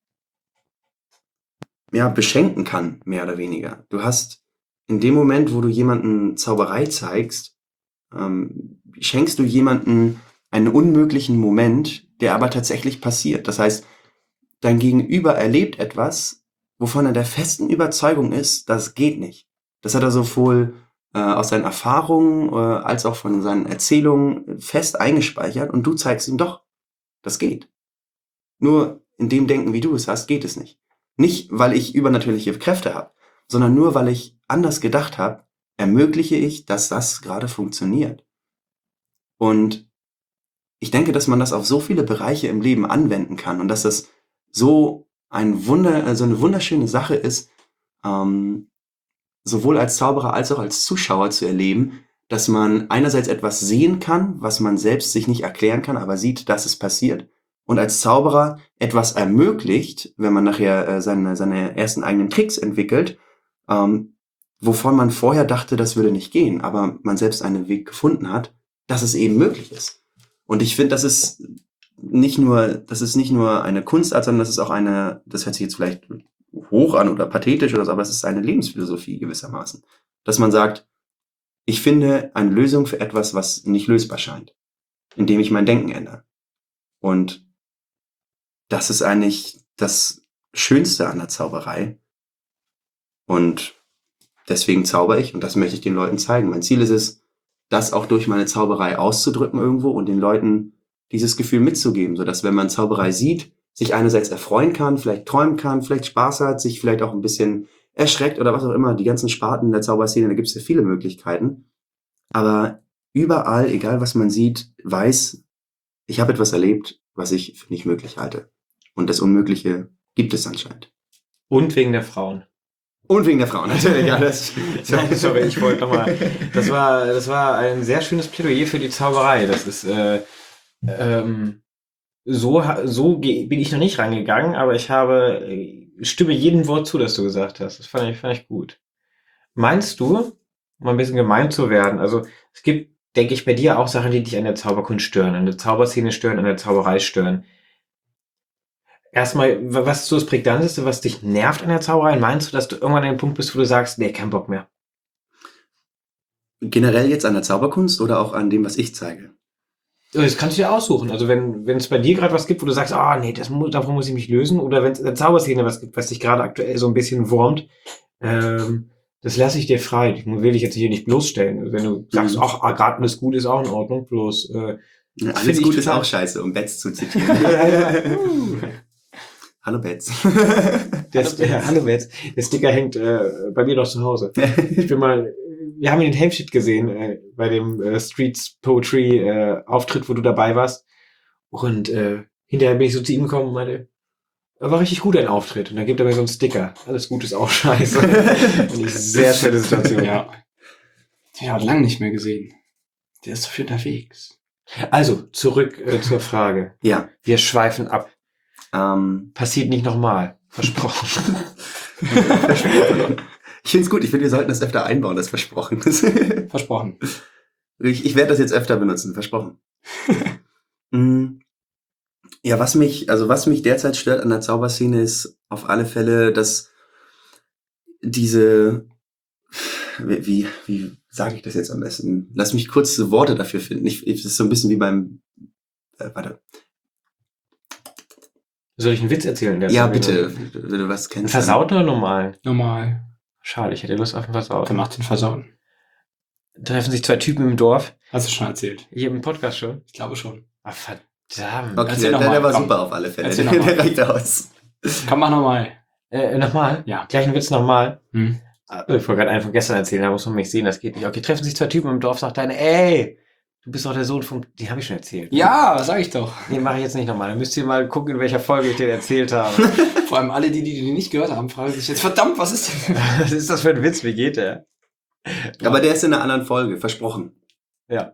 ja, beschenken kann, mehr oder weniger. Du hast in dem Moment, wo du jemanden Zauberei zeigst, ähm, schenkst du jemanden einen unmöglichen Moment, der aber tatsächlich passiert. Das heißt, dein Gegenüber erlebt etwas, wovon er der festen Überzeugung ist, das geht nicht. Das hat er sowohl äh, aus seinen Erfahrungen äh, als auch von seinen Erzählungen fest eingespeichert und du zeigst ihm doch, das geht. Nur in dem Denken, wie du es hast, geht es nicht. Nicht, weil ich übernatürliche Kräfte habe, sondern nur, weil ich anders gedacht habe, ermögliche ich, dass das gerade funktioniert. Und ich denke, dass man das auf so viele Bereiche im Leben anwenden kann und dass das so ein Wunder, also eine wunderschöne Sache ist, ähm, sowohl als Zauberer als auch als Zuschauer zu erleben, dass man einerseits etwas sehen kann, was man selbst sich nicht erklären kann, aber sieht, dass es passiert. Und als Zauberer etwas ermöglicht, wenn man nachher äh, seine, seine ersten eigenen Tricks entwickelt, ähm, wovon man vorher dachte, das würde nicht gehen, aber man selbst einen Weg gefunden hat, dass es eben möglich ist. Und ich finde, das ist nicht nur, das ist nicht nur eine Kunstart, sondern das ist auch eine, das hört sich jetzt vielleicht hoch an oder pathetisch oder so, aber es ist eine Lebensphilosophie gewissermaßen. Dass man sagt, ich finde eine Lösung für etwas, was nicht lösbar scheint, indem ich mein Denken ändere. Und das ist eigentlich das Schönste an der Zauberei. Und deswegen zauber ich und das möchte ich den Leuten zeigen. Mein Ziel ist es, das auch durch meine Zauberei auszudrücken irgendwo und den Leuten dieses Gefühl mitzugeben, sodass, wenn man Zauberei sieht, sich einerseits erfreuen kann, vielleicht träumen kann, vielleicht Spaß hat, sich vielleicht auch ein bisschen erschreckt oder was auch immer. Die ganzen Sparten der Zauberszene, da gibt es ja viele Möglichkeiten. Aber überall, egal was man sieht, weiß, ich habe etwas erlebt, was ich für nicht möglich halte. Und das Unmögliche gibt es anscheinend.
Und wegen der Frauen.
Und wegen der Frauen natürlich. Ja, das,
Nein, sorry, ich wollte nochmal. Das war, das war ein sehr schönes Plädoyer für die Zauberei. Das ist, äh, ähm, so, ha- so ge- bin ich noch nicht rangegangen, aber ich habe, äh, stimme jedem Wort zu, das du gesagt hast. Das fand ich, fand ich gut. Meinst du, um ein bisschen gemein zu werden, also es gibt, denke ich, bei dir auch Sachen, die dich an der Zauberkunst stören, an der Zauberszene stören, an der Zauberei stören. Erstmal, wa- was ist so das Prägnanteste, was dich nervt an der Zauberei? Meinst du, dass du irgendwann an dem Punkt bist, wo du sagst, nee, kein Bock mehr?
generell jetzt an der Zauberkunst oder auch an dem, was ich zeige?
Das kannst du dir aussuchen. Also wenn wenn es bei dir gerade was gibt, wo du sagst, ah nee, das mu davon muss ich mich lösen, oder wenn es in der Zauberszene was gibt, was dich gerade aktuell so ein bisschen wurmt, ähm, das lasse ich dir frei. Ich will dich jetzt hier nicht bloßstellen. Also wenn du sagst,
Mhm.
ach, ah, gerade alles gut ist auch in Ordnung, bloß äh,
Ja,
Das
alles
finde ich
gut ist
total-
auch scheiße, um Betz zu zitieren. Hallo Betz.
der, St- ja, hallo Metz, der Sticker hängt äh, bei mir noch zu Hause. Ich bin mal, wir haben ihn in Helmstedt gesehen, äh, bei dem äh, Streets Poetry äh, Auftritt, wo du dabei warst. Und äh, hinterher bin ich so zu ihm gekommen und meinte, war richtig gut ein Auftritt. Und dann gibt er mir so einen Sticker. Alles gut ist auch scheiße. Und ich sehr schöne Situation.
Ja. Den habe ich lange nicht mehr gesehen. Der ist so viel unterwegs.
Also, zurück äh, zur Frage.
Ja,
Wir schweifen ab.
ähm,
Passiert nicht nochmal. Versprochen.
ich finde es gut. Ich finde, wir sollten das öfter einbauen, das versprochen ist.
Versprochen.
ich ich werde das jetzt öfter benutzen, versprochen. Mm, ja, was mich, also was mich derzeit stört an der Zauberszene ist auf alle Fälle, dass diese, wie, wie, wie sage ich das jetzt am besten? Lass mich kurz so Worte dafür finden. Ich, es ist so ein bisschen wie beim, äh, warte.
Soll ich einen Witz erzählen? Der
Ja,
ist
bitte,
irgendwie
wenn du was
Ein
kennst.
versauten oder normalen?
Normal.
Schade, ich hätte Lust auf einen
Wer
versauten.
macht den Versauen?
Treffen sich zwei Typen im Dorf.
Hast du schon erzählt?
Hier im Podcast schon.
Ich glaube schon.
Ah, verdammt.
Okay,
Erzähl
der,
noch
der,
mal,
der war
komm.
super auf alle Fälle.
Erzähl
Der,
noch mal.
der reicht aus.
Komm, mach nochmal.
Äh, nochmal?
Ja.
Gleich einen Witz nochmal.
Hm.
Ah, Ich wollte gerade einen von gestern erzählen, da muss man mich sehen, das geht nicht. Okay, treffen sich zwei Typen im Dorf, sagt einer, ey, du bist doch der Sohn von... Die habe ich schon erzählt.
Ja, sag ich doch.
Nee, mache ich jetzt nicht nochmal. Dann müsst ihr mal gucken, in welcher Folge ich den erzählt habe.
Vor allem alle, die, die die nicht gehört haben, fragen sich jetzt, verdammt, was ist denn?
Was ist das für ein Witz? Wie geht der?
Aber der ist in einer anderen Folge, versprochen.
Ja.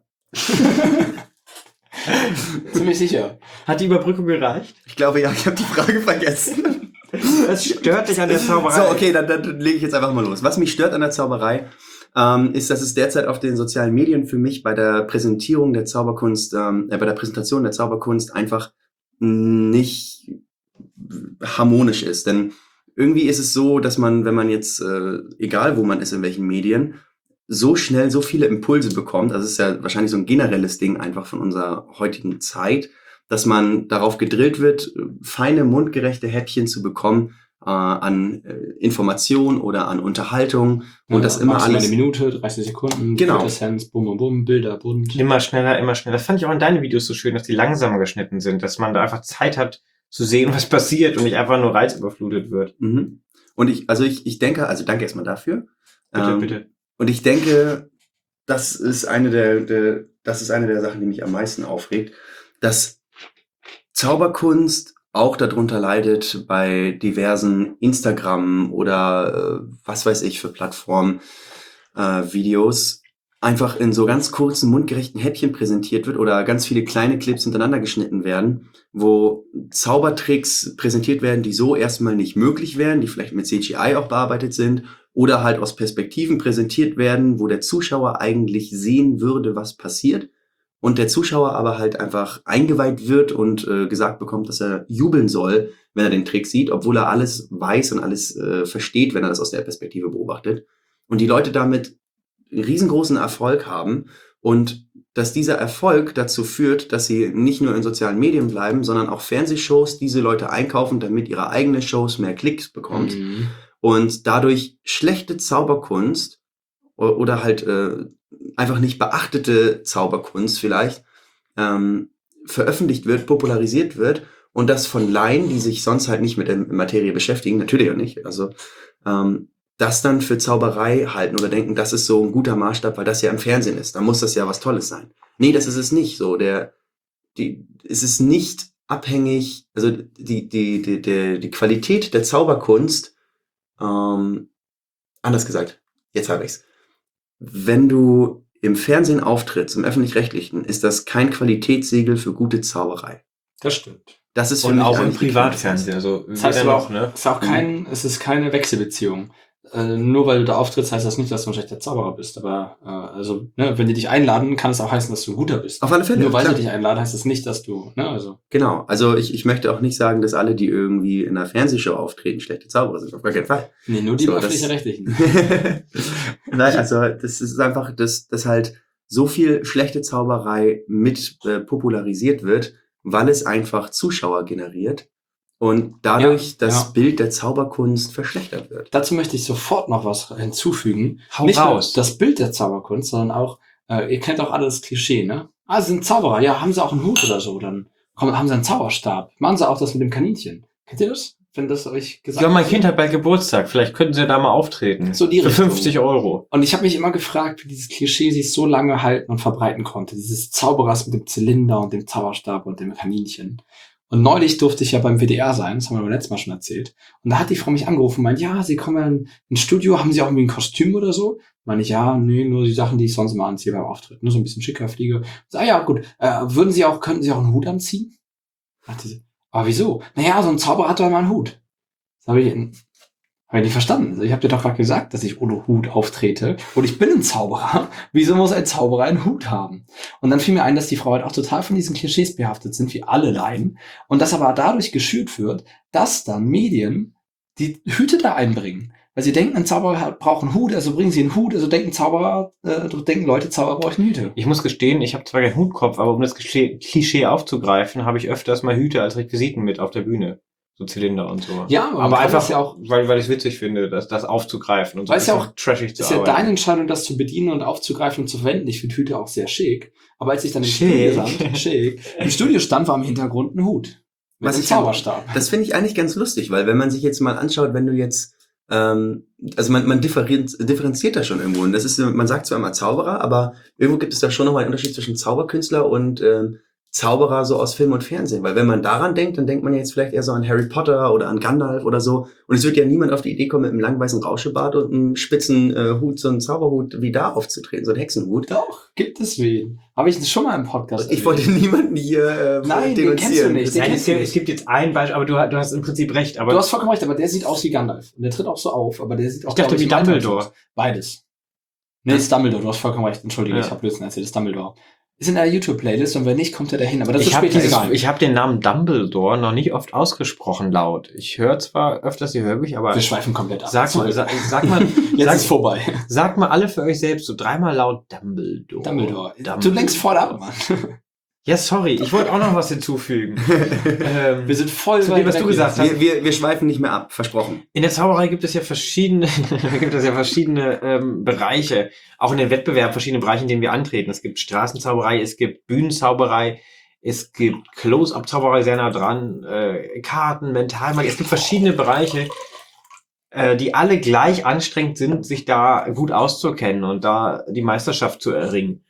Ziemlich sicher.
Hat die Überbrückung gereicht?
Ich glaube, ja, ich habe die Frage vergessen.
Das stört dich an der Zauberei.
So, okay, dann, dann lege ich jetzt einfach mal los. Was mich stört an der Zauberei, ähm, ist, dass es derzeit auf den sozialen Medien für mich bei der Präsentierung der Zauberkunst, ähm, äh, bei der Präsentation der Zauberkunst einfach nicht harmonisch ist. Denn irgendwie ist es so, dass man, wenn man jetzt, äh, egal wo man ist, in welchen Medien, so schnell so viele Impulse bekommt, also es ist ja wahrscheinlich so ein generelles Ding einfach von unserer heutigen Zeit, dass man darauf gedrillt wird, feine, mundgerechte Häppchen zu bekommen äh, an äh, Information oder an Unterhaltung und
Ja,
das immer
maximal
alles...
eine Minute, dreißig Sekunden,
Genau.
Quintessenz, bum, bum, bum, Bilder, bunt.
Immer schneller, immer schneller. Das fand ich auch in deinen Videos so schön, dass die langsamer geschnitten sind, dass man da einfach Zeit hat zu sehen, was passiert und nicht einfach nur reizüberflutet wird.
Mhm. Und ich, also ich, ich denke, also danke erstmal dafür.
Bitte,
Ähm,
bitte.
Und ich denke, das ist eine der, der, das ist eine der Sachen, die mich am meisten aufregt, dass Zauberkunst auch darunter leidet bei diversen Instagram oder äh, was weiß ich für Plattformen äh, Videos einfach in so ganz kurzen, mundgerechten Häppchen präsentiert wird oder ganz viele kleine Clips hintereinander geschnitten werden, wo Zaubertricks präsentiert werden, die so erstmal nicht möglich wären, die vielleicht mit C G I auch bearbeitet sind oder halt aus Perspektiven präsentiert werden, wo der Zuschauer eigentlich sehen würde, was passiert und der Zuschauer aber halt einfach eingeweiht wird und äh, gesagt bekommt, dass er jubeln soll, wenn er den Trick sieht, obwohl er alles weiß und alles äh, versteht, wenn er das aus der Perspektive beobachtet. Und die Leute damit einen riesengroßen Erfolg haben und dass dieser Erfolg dazu führt, dass sie nicht nur in sozialen Medien bleiben, sondern auch Fernsehshows diese Leute einkaufen, damit ihre eigene Shows mehr Klicks bekommt.
Mhm.
Und dadurch schlechte Zauberkunst o- oder halt äh, einfach nicht beachtete Zauberkunst vielleicht ähm, veröffentlicht wird, popularisiert wird und das von Laien, die sich sonst halt nicht mit der Materie beschäftigen, natürlich auch nicht, also ähm, das dann für Zauberei halten oder denken, das ist so ein guter Maßstab, weil das ja im Fernsehen ist, da muss das ja was Tolles sein. Nee, das ist es nicht so, der, die, es ist nicht abhängig, also die, die, die, die, die Qualität der Zauberkunst Ähm, anders gesagt, jetzt habe ich's. Wenn du im Fernsehen auftrittst, im Öffentlich-Rechtlichen, ist das kein Qualitätssiegel für gute Zauberei.
Das stimmt.
Das ist für
Und
mich
auch im
eigentlich die
Privatfernsehen. Also
Das heißt
weder
aber
noch,
auch,
ne?
es ist auch kein, es ist keine Wechselbeziehung. Äh, nur weil du da auftrittst, heißt das nicht, dass du ein schlechter Zauberer bist. Aber äh, also, ne, wenn die dich einladen, kann es auch heißen, dass du ein guter bist.
Auf alle Fälle,
Nur weil
klar.
sie dich einladen, heißt das nicht, dass du, ne, also.
Genau, also ich, ich möchte auch nicht sagen, dass alle, die irgendwie in einer Fernsehshow auftreten, schlechte Zauberer sind. Auf gar keinen Fall.
Nee, nur die
So,
so,
das-
öffentlich-rechtlichen.
Nein, also das ist einfach, dass, dass halt so viel schlechte Zauberei mit äh, popularisiert wird, weil es einfach Zuschauer generiert und dadurch
Ja,
das
ja.
Bild der Zauberkunst verschlechtert wird.
Dazu möchte ich sofort noch was hinzufügen.
Hau
Nicht
raus.
nur das Bild der Zauberkunst, sondern auch, äh, ihr kennt auch alle das Klischee, ne? Ah, sie sind Zauberer, ja, haben sie auch einen Hut oder so, dann kommen, haben sie einen Zauberstab. Machen sie auch das mit dem Kaninchen. Kennt ihr das? Wenn das euch gesagt
Ja, mein
wird?
Kind hat bald Geburtstag. Vielleicht könnten sie da mal auftreten.
So die
Für
Richtung.
fünfzig Euro.
Und ich habe mich immer gefragt, wie dieses Klischee sich so lange halten und verbreiten konnte. Dieses Zauberers mit dem Zylinder und dem Zauberstab und dem Kaninchen. Und neulich durfte ich ja beim W D R sein, das haben wir beim letzten Mal schon erzählt. Und da hat die Frau mich angerufen und meint, ja, Sie kommen in- ins Studio, haben Sie auch irgendwie ein Kostüm oder so? Meine ich, ja, nee, nur die Sachen, die ich sonst immer anziehe beim Auftritt. Nur so ein bisschen schicker Fliege. So, ah ja, gut. Äh, würden Sie auch, könnten Sie auch einen Hut anziehen? Dachte sie, aber wieso? Naja, so ein Zauberer hat doch immer einen Hut. Das habe ich, hab ich nicht verstanden. Also ich habe dir doch gerade gesagt, dass ich ohne Hut auftrete. Und ich bin ein Zauberer. Wieso muss ein Zauberer einen Hut haben? Und dann fiel mir ein, dass die Frau halt auch total von diesen Klischees behaftet sind, wie alle Laien. Und das aber dadurch geschürt wird, dass dann Medien die Hüte da einbringen. Weil sie denken, ein Zauberer hat- braucht einen Hut, also bringen sie einen Hut, also denken Zauberer, äh, denken Leute, Zauberer brauchen Hüte.
Ich muss gestehen, ich habe zwar keinen Hutkopf, aber um das Klischee, Klischee aufzugreifen, habe ich öfters mal Hüte als Requisiten mit auf der Bühne. So Zylinder und so.
Ja, aber, man
aber
kann
einfach,
das ja auch,
weil, weil ich es witzig finde, das, das aufzugreifen und so
Weil es ja
bisschen
auch-
trashig zu
ist ja
arbeiten.
deine Entscheidung, das zu bedienen und aufzugreifen und zu verwenden. Ich finde Hüte auch sehr schick. Aber als ich dann im
Schick.
Studio stand, schick, im Studio stand, war im Hintergrund ein Hut. Mit
Was
einem
ich-
Zauberstab.
Das finde ich eigentlich ganz lustig, weil wenn man sich jetzt mal anschaut, wenn du jetzt, ähm, also man, man differenz, differenziert da schon irgendwo. Und das ist, man sagt zwar immer Zauberer, aber irgendwo gibt es da schon nochmal einen Unterschied zwischen Zauberkünstler und ähm, Zauberer so aus Film und Fernsehen. Weil wenn man daran denkt, dann denkt man ja jetzt vielleicht eher so an Harry Potter oder an Gandalf oder so. Und es wird ja niemand auf die Idee kommen, mit einem langen weißen Rauschebart und einem spitzen äh, Hut, so einen Zauberhut wie da aufzutreten, so einen Hexenhut.
Doch, gibt es wen. Habe ich schon mal im Podcast
Ich wollte
erwähnt.
niemanden hier äh,
Nein, den kennst du nicht. Den
Nein,
kennst
es,
du
gibt,
nicht.
es gibt jetzt ein Beispiel, aber du, du hast im Prinzip recht. Aber
Du hast vollkommen recht, aber der sieht aus wie Gandalf. Und der tritt auch so auf, aber der sieht auch
ich dachte
glaub
wie
im Alltag
Dumbledore.
aus. Beides. Nee, ist Dumbledore, du hast vollkommen recht. Entschuldige,
Ja.
ich habe Blödsinn erzählt, ist Dumbledore. Ist in der YouTube-Playlist und wenn nicht, kommt er dahin. Aber das
Ich
ist
habe
später
dieses,
egal.
ich habe den Namen Dumbledore noch nicht oft ausgesprochen laut. Ich höre zwar öfters die Hörbücher, aber
Wir schweifen komplett ab.
sag mal, sag, sag mal,
Jetzt
sag,
ist vorbei.
sag mal alle für euch selbst so dreimal laut Dumbledore.
Dumbledore. Du lenkst voll ab, Mann.
Ja, sorry, ich wollte auch noch was hinzufügen. ähm,
Wir sind voll
Zu dem, was du gesagt hast.
Wir, wir, wir schweifen nicht mehr ab, versprochen.
In der Zauberei gibt es ja verschiedene, gibt es ja verschiedene ähm, Bereiche, auch in den Wettbewerben verschiedene Bereiche, in denen wir antreten. Es gibt Straßenzauberei, es gibt Bühnenzauberei, es gibt Close-Up-Zauberei sehr nah dran, äh, Karten, Mentalmagie. Es gibt verschiedene Bereiche, äh, die alle gleich anstrengend sind, sich da gut auszukennen und da die Meisterschaft zu erringen.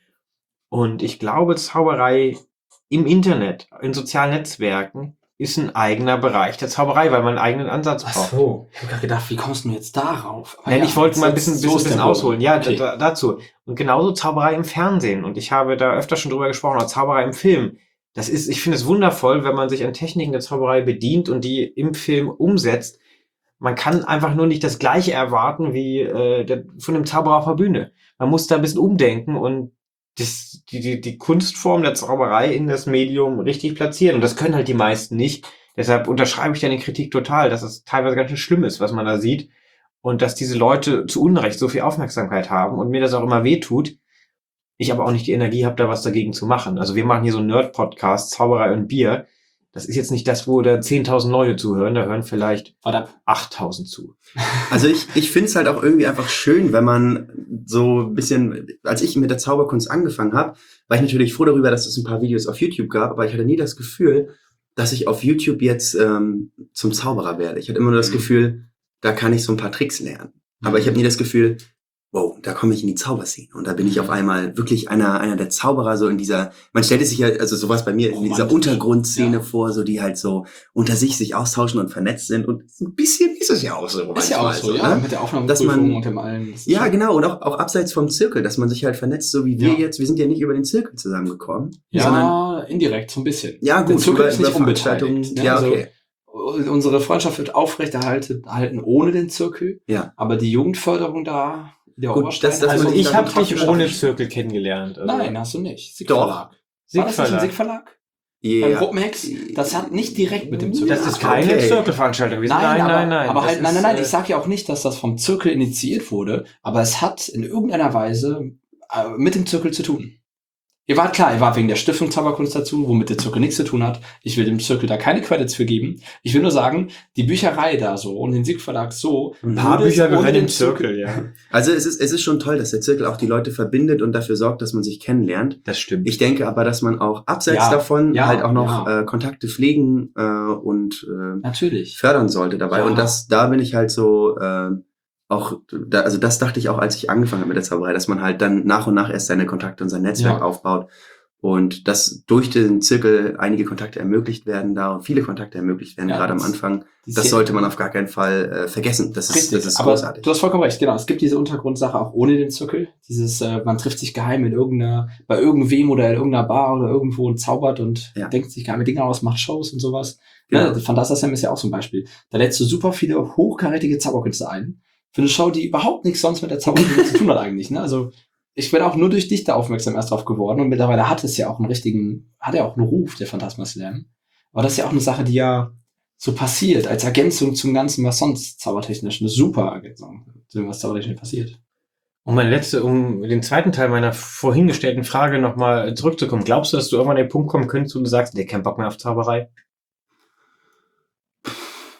Und ich glaube, Zauberei im Internet, in sozialen Netzwerken, ist ein eigener Bereich der Zauberei, weil man einen eigenen Ansatz
Ach
braucht.
so. Ich habe gerade gedacht, wie kommst du jetzt darauf? Aber
Nein,
ja,
ich wollte mal ein bisschen,
so
bisschen,
ist der
bisschen
Bogen.
ausholen. Ja,
Okay.
da, dazu. Und genauso Zauberei im Fernsehen. Und ich habe da öfter schon drüber gesprochen, oder Zauberei im Film. Das ist, ich finde es wundervoll, wenn man sich an Techniken der Zauberei bedient und die im Film umsetzt. Man kann einfach nur nicht das Gleiche erwarten wie äh, der, von dem Zauberer auf der Bühne. Man muss da ein bisschen umdenken und das, die, die, die Kunstform der Zauberei in das Medium richtig platzieren. Und das können halt die meisten nicht. Deshalb unterschreibe ich deine Kritik total, dass es teilweise ganz schön schlimm ist, was man da sieht. Und dass diese Leute zu Unrecht so viel Aufmerksamkeit haben und mir das auch immer wehtut. Ich aber auch nicht die Energie habe, da was dagegen zu machen. Also wir machen hier so einen Nerd-Podcast, Zauberei und Bier. Das ist jetzt nicht das, wo da zehntausend Leute zuhören. Da hören vielleicht
Warte ab.
achttausend zu.
Also ich, ich finde es halt auch irgendwie einfach schön, wenn man so ein bisschen, als ich mit der Zauberkunst angefangen habe, war ich natürlich froh darüber, dass es ein paar Videos auf YouTube gab, aber ich hatte nie das Gefühl, dass ich auf YouTube jetzt ähm, zum Zauberer werde. Ich hatte immer nur das
Mhm.
Gefühl, da kann ich so ein paar Tricks lernen. Aber ich habe nie das Gefühl, wow, da komme ich in die Zauberszene. Und da bin ich auf einmal wirklich einer, einer der Zauberer, so in dieser, man stellt es sich ja, also sowas bei mir, in dieser
Romantisch.
Untergrundszene
Ja.
vor, so die halt so unter sich sich austauschen und vernetzt sind. Und ein bisschen ist es ja auch so.
Ist ja auch
manchmal
so, ja.
ne?
Mit der
Dass
Aufnahmeprüfung
man-
und dem allen. Das ist
Ja,
schon-
genau. Und auch, auch abseits vom Zirkel, dass man sich halt vernetzt, so wie wir
Ja.
jetzt. Wir sind ja nicht über den Zirkel zusammengekommen.
Ja,
Sondern,
indirekt, so ein bisschen.
ja,
Der
gut,
Zirkel
über,
ist nicht
über
unbeteiligt.
Veranstaltungen.
Ne?
Ja,
Also,
okay.
unsere Freundschaft wird aufrechterhalten erhalten ohne den Zirkel.
Ja.
Aber die Jugendförderung da, der
Gut,
Oberstein.
das- das
Also
man
ich
dann
habe
trotzdem
dich ohne
schaffen.
Zirkel kennengelernt. Also
Nein, hast du nicht. Sieg
Doch.
Verlag. War das nicht ein Sieg Verlag? Beim
Yeah.
Gruppenhex? Das hat nicht direkt mit dem Zirkel.
Das ist keine
Okay.
Zirkelveranstaltung. gewesen.
Nein,
nein,
aber,
nein, nein.
Aber
Das
halt, nein,
ist,
nein, nein.
äh,
Ich sage ja auch nicht, dass das vom Zirkel initiiert wurde, aber es hat in irgendeiner Weise äh, mit dem Zirkel zu tun. Ihr wart klar, ihr wart wegen der Stiftung Zauberkunst dazu, womit der Zirkel nichts zu tun hat. Ich will dem Zirkel da keine Credits für geben. Ich will nur sagen, die Bücherei da so und den Sieg Verlag so.
Ein
Ein paar
würde es
Bücher
ohne
gehören
den
im Zirkel, ja.
Also es ist, es ist schon toll, dass der Zirkel auch die Leute verbindet und dafür sorgt, dass man sich kennenlernt.
Das stimmt.
Ich denke aber, dass man auch abseits
Ja,
davon
ja,
halt auch noch
ja.
äh, Kontakte pflegen äh, und äh,
Natürlich.
fördern sollte dabei.
Ja.
Und das, da bin ich halt so äh, auch, da, also das dachte ich auch, als ich angefangen habe mit der Zauberei, dass man halt dann nach und nach erst seine Kontakte und sein Netzwerk
Ja.
aufbaut. Und dass durch den Zirkel einige Kontakte ermöglicht werden, da viele Kontakte ermöglicht werden,
Ja,
gerade am
das-
Anfang.
Die
Das
Szene-
sollte man auf gar keinen Fall äh, vergessen. Das ist,
Richtig,
das ist
aber
großartig.
du hast vollkommen recht, genau. Es gibt diese Untergrundsache auch ohne den Zirkel. Dieses, äh, man trifft sich geheim in irgendeiner, bei irgendwem oder in irgendeiner Bar oder irgendwo und zaubert und
Ja.
denkt sich geheime Dinge aus, macht Shows und sowas.
Genau.
Ne, Phantasma ist ja auch so ein Beispiel. Da lädst du super viele hochkarätige Zauberkünstler ein. Für eine Show, die überhaupt nichts sonst mit der Zauberkunst zu tun hat eigentlich. Ne? Also ich bin auch nur durch dich da aufmerksam erst drauf geworden und mittlerweile hat es ja auch einen richtigen, hat ja auch einen Ruf, der Phantasma Slam. Aber das ist ja auch eine Sache, die ja so passiert, als Ergänzung zum Ganzen, was sonst zaubertechnisch, eine super Ergänzung, zu dem, was zaubertechnisch passiert.
Um meine letzte, um den zweiten Teil meiner vorhin gestellten Frage nochmal zurückzukommen. Glaubst du, dass du irgendwann an den Punkt kommen könntest, wo du sagst, der kein Bock mehr auf Zauberei?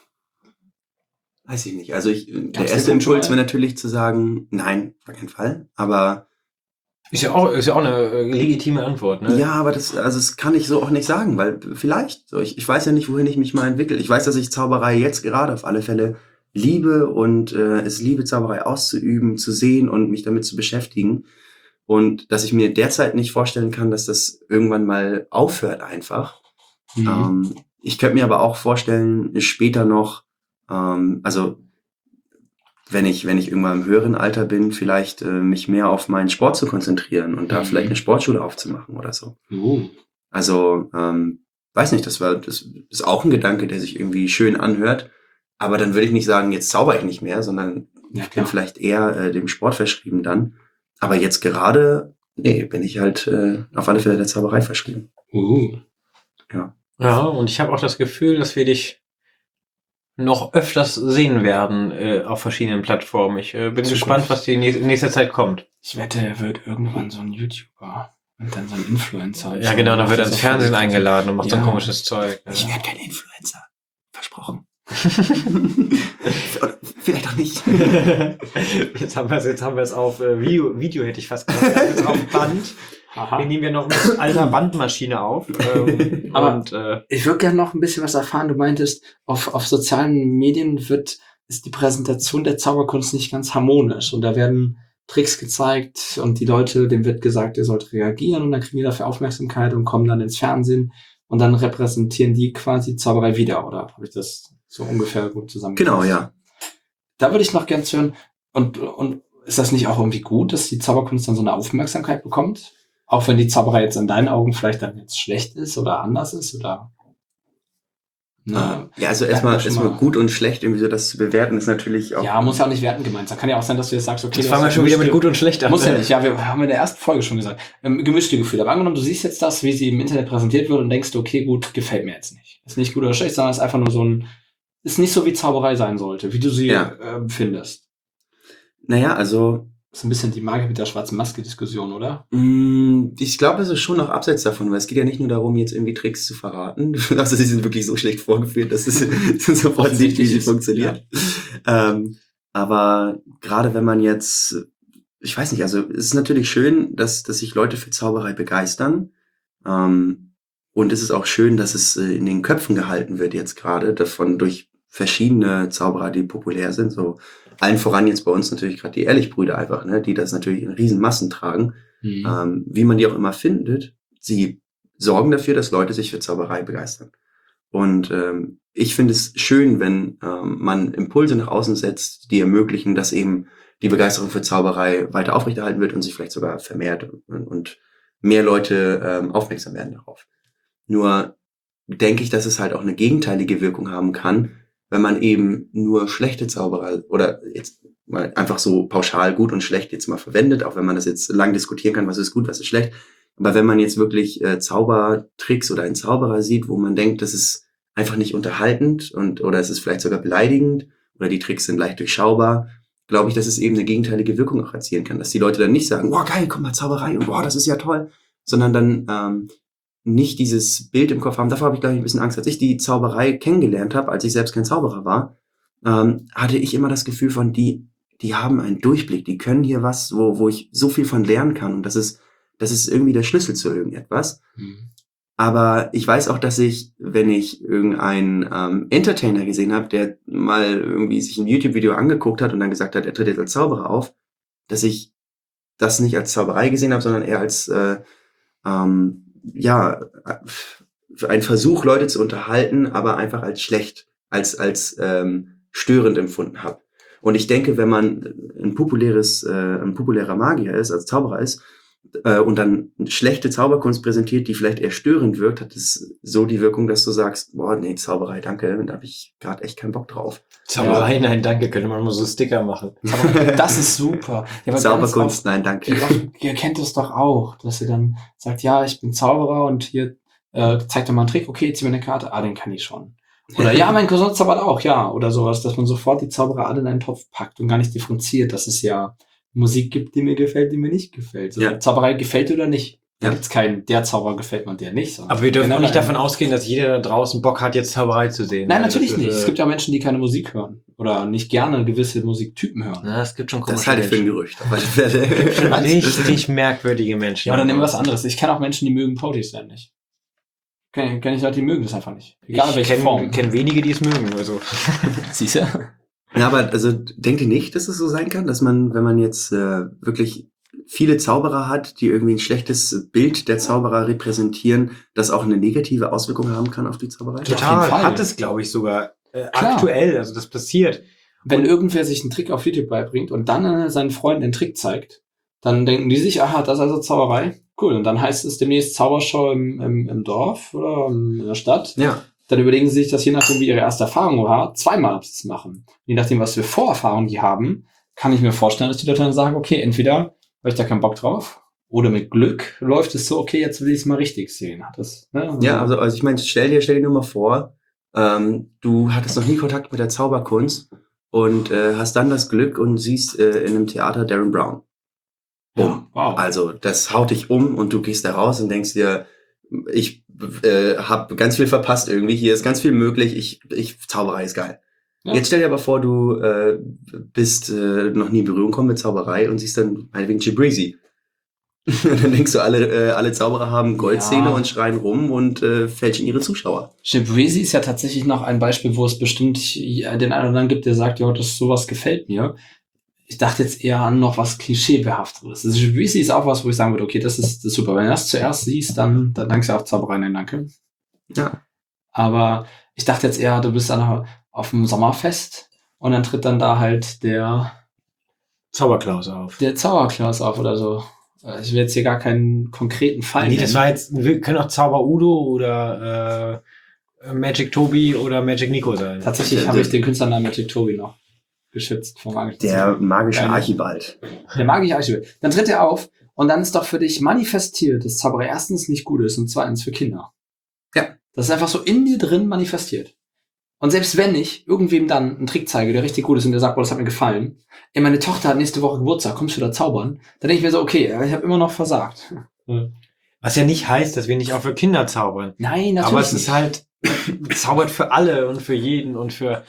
Weiß ich nicht. Also ich, der
Gab's
erste
den
Impuls
schon
wäre
mal?
natürlich zu sagen, nein, auf keinen Fall. Aber
Ist ja auch, ist ja auch eine äh, legitime Antwort, ne?
ja, aber das, also das kann ich so auch nicht sagen, weil vielleicht, so, ich, ich weiß ja nicht, wohin ich mich mal entwickle. Ich weiß, dass ich Zauberei jetzt gerade auf alle Fälle liebe und äh, es liebe, Zauberei auszuüben, zu sehen und mich damit zu beschäftigen. Und dass ich mir derzeit nicht vorstellen kann, dass das irgendwann mal aufhört einfach.
Mhm.
Ähm, ich könnte mir aber auch vorstellen, später noch, ähm, also wenn ich, wenn ich irgendwann im höheren Alter bin, vielleicht äh, mich mehr auf meinen Sport zu konzentrieren und da
Mhm.
vielleicht eine Sportschule aufzumachen oder so.
Uh.
Also, ähm, weiß nicht, das war, das ist auch ein Gedanke, der sich irgendwie schön anhört. Aber dann würde ich nicht sagen, jetzt zauber ich nicht mehr, sondern
Ja,
ich bin
klar.
vielleicht eher äh, dem Sport verschrieben dann. Aber jetzt gerade, nee, bin ich halt äh, auf alle Fälle der Zauberei verschrieben.
Uh.
Ja, und ich habe auch das Gefühl, dass wir dich noch öfters sehen werden äh, auf verschiedenen Plattformen. Ich äh, bin
Zukunft.
gespannt, was die in nächster Zeit kommt.
Ich wette, er wird irgendwann so ein YouTuber und dann so ein Influencer.
Ja, genau, dann wird er ins Fernsehen eingeladen und macht so ein
Ja.
komisches Zeug.
Ich werde kein Influencer. Versprochen. Oder vielleicht auch nicht.
Jetzt haben wir es, jetzt haben wir es auf äh, Video, Video hätte ich fast gesagt. Wir haben es auf Band.
Aha.
Den nehmen wir noch mit alter Bandmaschine auf. Ähm,
Aber-
und äh,
Ich würde gerne noch ein bisschen was erfahren. Du meintest, auf, auf sozialen Medien wird, ist die Präsentation der Zauberkunst nicht ganz harmonisch. Und da werden Tricks gezeigt und die Leute, dem wird gesagt, ihr sollt reagieren und dann kriegen die dafür Aufmerksamkeit und kommen dann ins Fernsehen und dann repräsentieren die quasi Zauberei wieder, oder habe ich das so ungefähr gut zusammengefasst?
Genau, ja.
Da würde ich noch gern hören. Und, und ist das nicht auch irgendwie gut, dass die Zauberkunst dann so eine Aufmerksamkeit bekommt? Auch wenn die Zauberei jetzt in deinen Augen vielleicht dann jetzt schlecht ist oder anders ist, oder? Ne?
Ja, also
Ja,
erstmal,
schon
erstmal
mal.
gut und schlecht irgendwie so das zu bewerten ist natürlich auch.
Ja, muss ja auch nicht werten gemeint sein. Kann ja auch sein, dass du jetzt sagst, okay,
jetzt
du
fangen wir
hast
schon wieder mit
gemischte-
gut und schlecht an.
Muss ja nicht, ja, wir haben in der ersten Folge schon gesagt, ähm, gemischte Gefühle. Aber angenommen, du siehst jetzt das, wie sie im Internet präsentiert wird und denkst, okay, gut, gefällt mir jetzt nicht. Ist nicht gut oder schlecht, sondern ist einfach nur so ein, ist nicht so, wie Zauberei sein sollte, wie du sie
Ja.
äh, findest.
Naja, also
Ist ein bisschen die Magie mit der schwarzen Maske-Diskussion, oder?
mh, ich glaube, es ist schon noch abseits davon, weil es geht ja nicht nur darum, jetzt irgendwie Tricks zu verraten. Also sie sind wirklich so schlecht vorgeführt, dass es sofort sieht, wie sie
ist.
funktioniert. Ähm, aber gerade wenn man jetzt, ich weiß nicht, also es ist natürlich schön, dass, dass sich Leute für Zauberei begeistern. Ähm, und es ist auch schön, dass es äh, in den Köpfen gehalten wird jetzt gerade, davon durch verschiedene Zauberer, die populär sind. So allen voran jetzt bei uns natürlich gerade die Ehrlich-Brüder einfach, ne, die das natürlich in riesen Massen tragen.
Mhm.
Ähm, wie man die auch immer findet, sie sorgen dafür, dass Leute sich für Zauberei begeistern. Und ähm, ich finde es schön, wenn ähm, man Impulse nach außen setzt, die ermöglichen, dass eben die Begeisterung für Zauberei weiter aufrechterhalten wird und sich vielleicht sogar vermehrt und, und mehr Leute ähm, aufmerksam werden darauf. Nur denke ich, dass es halt auch eine gegenteilige Wirkung haben kann, wenn man eben nur schlechte Zauberei oder jetzt mal einfach so pauschal gut und schlecht jetzt mal verwendet, auch wenn man das jetzt lang diskutieren kann, was ist gut, was ist schlecht. Aber wenn man jetzt wirklich äh, Zaubertricks oder einen Zauberer sieht, wo man denkt, das ist einfach nicht unterhaltend und oder es ist vielleicht sogar beleidigend oder die Tricks sind leicht durchschaubar, glaube ich, dass es eben eine gegenteilige Wirkung auch erzielen kann, dass die Leute dann nicht sagen, wow, geil, guck mal, Zauberei und wow, das ist ja toll, sondern dann ähm, nicht dieses Bild im Kopf haben. Davor habe ich, glaube ich, ein bisschen Angst. Als ich die Zauberei kennengelernt habe, als ich selbst kein Zauberer war, ähm, hatte ich immer das Gefühl von, die die haben einen Durchblick, die können hier was, wo wo ich so viel von lernen kann. Und das ist das ist irgendwie der Schlüssel zu irgendetwas.
Mhm.
Aber ich weiß auch, dass ich, wenn ich irgendeinen ähm, Entertainer gesehen habe, der mal irgendwie sich ein YouTube-Video angeguckt hat und dann gesagt hat, er tritt jetzt als Zauberer auf, dass ich das nicht als Zauberei gesehen habe, sondern eher als äh, ähm, ja, ein Versuch, Leute zu unterhalten, aber einfach als schlecht, als als ähm, störend empfunden habe. Und ich denke, wenn man ein populäres, äh, ein populärer Magier ist, als Zauberer ist, äh, und dann eine schlechte Zauberkunst präsentiert, die vielleicht eher störend wirkt, hat es so die Wirkung, dass du sagst, boah, nee, Zauberei, danke, da habe ich gerade echt keinen Bock drauf.
Zauberei, nein, danke, könnte man mal so Sticker machen.
Aber das ist super. Ja, aber ganz
Zauberkunst, nein, danke.
oft- Ihr kennt es doch auch, dass ihr dann sagt, ja, ich bin Zauberer und hier äh, zeigt doch mal einen Trick, okay, zieh mir eine Karte, ah, den kann ich schon. Oder ja, mein Cousin zaubert auch, ja, oder sowas, dass man sofort die Zauberer alle in einen Topf packt und gar nicht differenziert, dass es ja Musik gibt, die mir gefällt, die mir nicht gefällt. So,
Ja.
Zauberei gefällt dir oder nicht? Da
Ja.
gibt's keinen, der Zauberer gefällt man der nicht. sondern
Aber wir dürfen auch
generell.
nicht davon ausgehen, dass jeder da draußen Bock hat, jetzt Zauberei zu sehen.
Nein,
Ja,
natürlich
das ist,
nicht.
äh,
Es gibt ja Menschen, die keine Musik hören. oder nicht gerne gewisse Musiktypen hören.
Na, es gibt schon
Das
komische
halte ich für ein
Menschen.
Gerücht. Auf alle Fälle.
Richtig merkwürdige Menschen.
Ja, oder nehmen wir was anderes. Ich kenne auch Menschen, die mögen Protest nicht. Kenne kenn ich Leute, die mögen das einfach nicht. Egal
ich
welche
kenn,
Form.
kenne wenige, die es mögen. Also.
Siehst du?
Ja, aber also denkt ihr nicht, dass es so sein kann, dass man, wenn man jetzt äh, wirklich viele Zauberer hat, die irgendwie ein schlechtes Bild der Zauberer repräsentieren, das auch eine negative Auswirkung haben kann auf die Zauberei?
Auf jeden
Total.
Fall.
Hat es, glaube ich, sogar äh,
Klar.
aktuell. Also das passiert.
Wenn irgendwer sich einen Trick auf YouTube beibringt und dann äh, seinen Freunden den Trick zeigt, dann denken die sich, aha, das ist also Zauberei. Cool. Und dann heißt es demnächst Zaubershow im, im, im Dorf oder in der Stadt.
Ja.
Dann überlegen sie sich das, je nachdem, wie ihre erste Erfahrung war, zweimal zu machen. Je nachdem, was für Vorerfahrungen die haben, kann ich mir vorstellen, dass die Leute dann sagen, okay, entweder habe ich da keinen Bock drauf oder mit Glück läuft es so, okay, jetzt will ich es mal richtig sehen. Hat das, ne?
Ja, also, also ich meine, stell dir, stell dir nur mal vor, ähm, du hattest noch nie Kontakt mit der Zauberkunst und äh, hast dann das Glück und siehst äh, in einem Theater Darren Brown.
Ja, wow.
Also das haut dich um und du gehst da raus und denkst dir, ich äh, habe ganz viel verpasst irgendwie, hier ist ganz viel möglich, ich, ich Zauberei ist geil.
Ja.
Jetzt stell dir aber vor, du äh, bist äh, noch nie in Berührung gekommen mit Zauberei und siehst dann meinetwegen Gibrisi. Dann denkst du, alle, äh, alle Zauberer haben Goldzähne
Ja.
und schreien rum und äh, fälschen ihre Zuschauer.
Gibrisi ist ja tatsächlich noch ein Beispiel, wo es bestimmt ja, den einen oder anderen gibt, der sagt, ja, das sowas gefällt mir. Ich dachte jetzt eher an noch was Klischeebehaftetes. Also Gibrisi ist auch was, wo ich sagen würde, okay, das ist, das ist super. Wenn du das zuerst siehst, dann, dann dankst du auch Zauberei, nein, danke.
Ja.
Aber ich dachte jetzt eher, du bist dann auf dem Sommerfest und dann tritt dann da halt der,
Zauberklaus auf.
der Zauberklaus auf oder so. Ich will jetzt hier gar keinen konkreten Fall
Nee, das
nennen.
war jetzt, wir können auch Zauber Udo oder äh, Magic Tobi oder Magic Nico sein.
Tatsächlich
Der-
habe
der-
ich den Künstlernamen Magic Tobi noch geschützt vom Magic
Der magische
Geil.
Archibald.
Der magische Archibald. Dann tritt er auf und dann ist doch für dich manifestiert, dass Zauberei erstens nicht gut ist und zweitens für Kinder.
Ja.
Das ist einfach so in dir drin manifestiert. Und selbst wenn ich irgendwem dann einen Trick zeige, der richtig gut ist und der sagt, boah, das hat mir gefallen, ey, meine Tochter hat nächste Woche Geburtstag, kommst du da zaubern? Dann denke ich mir so, okay, ich habe immer noch versagt.
Was ja nicht heißt, dass wir nicht auch für Kinder zaubern.
Nein, natürlich
Aber es
nicht.
ist halt zaubert für alle und für jeden und für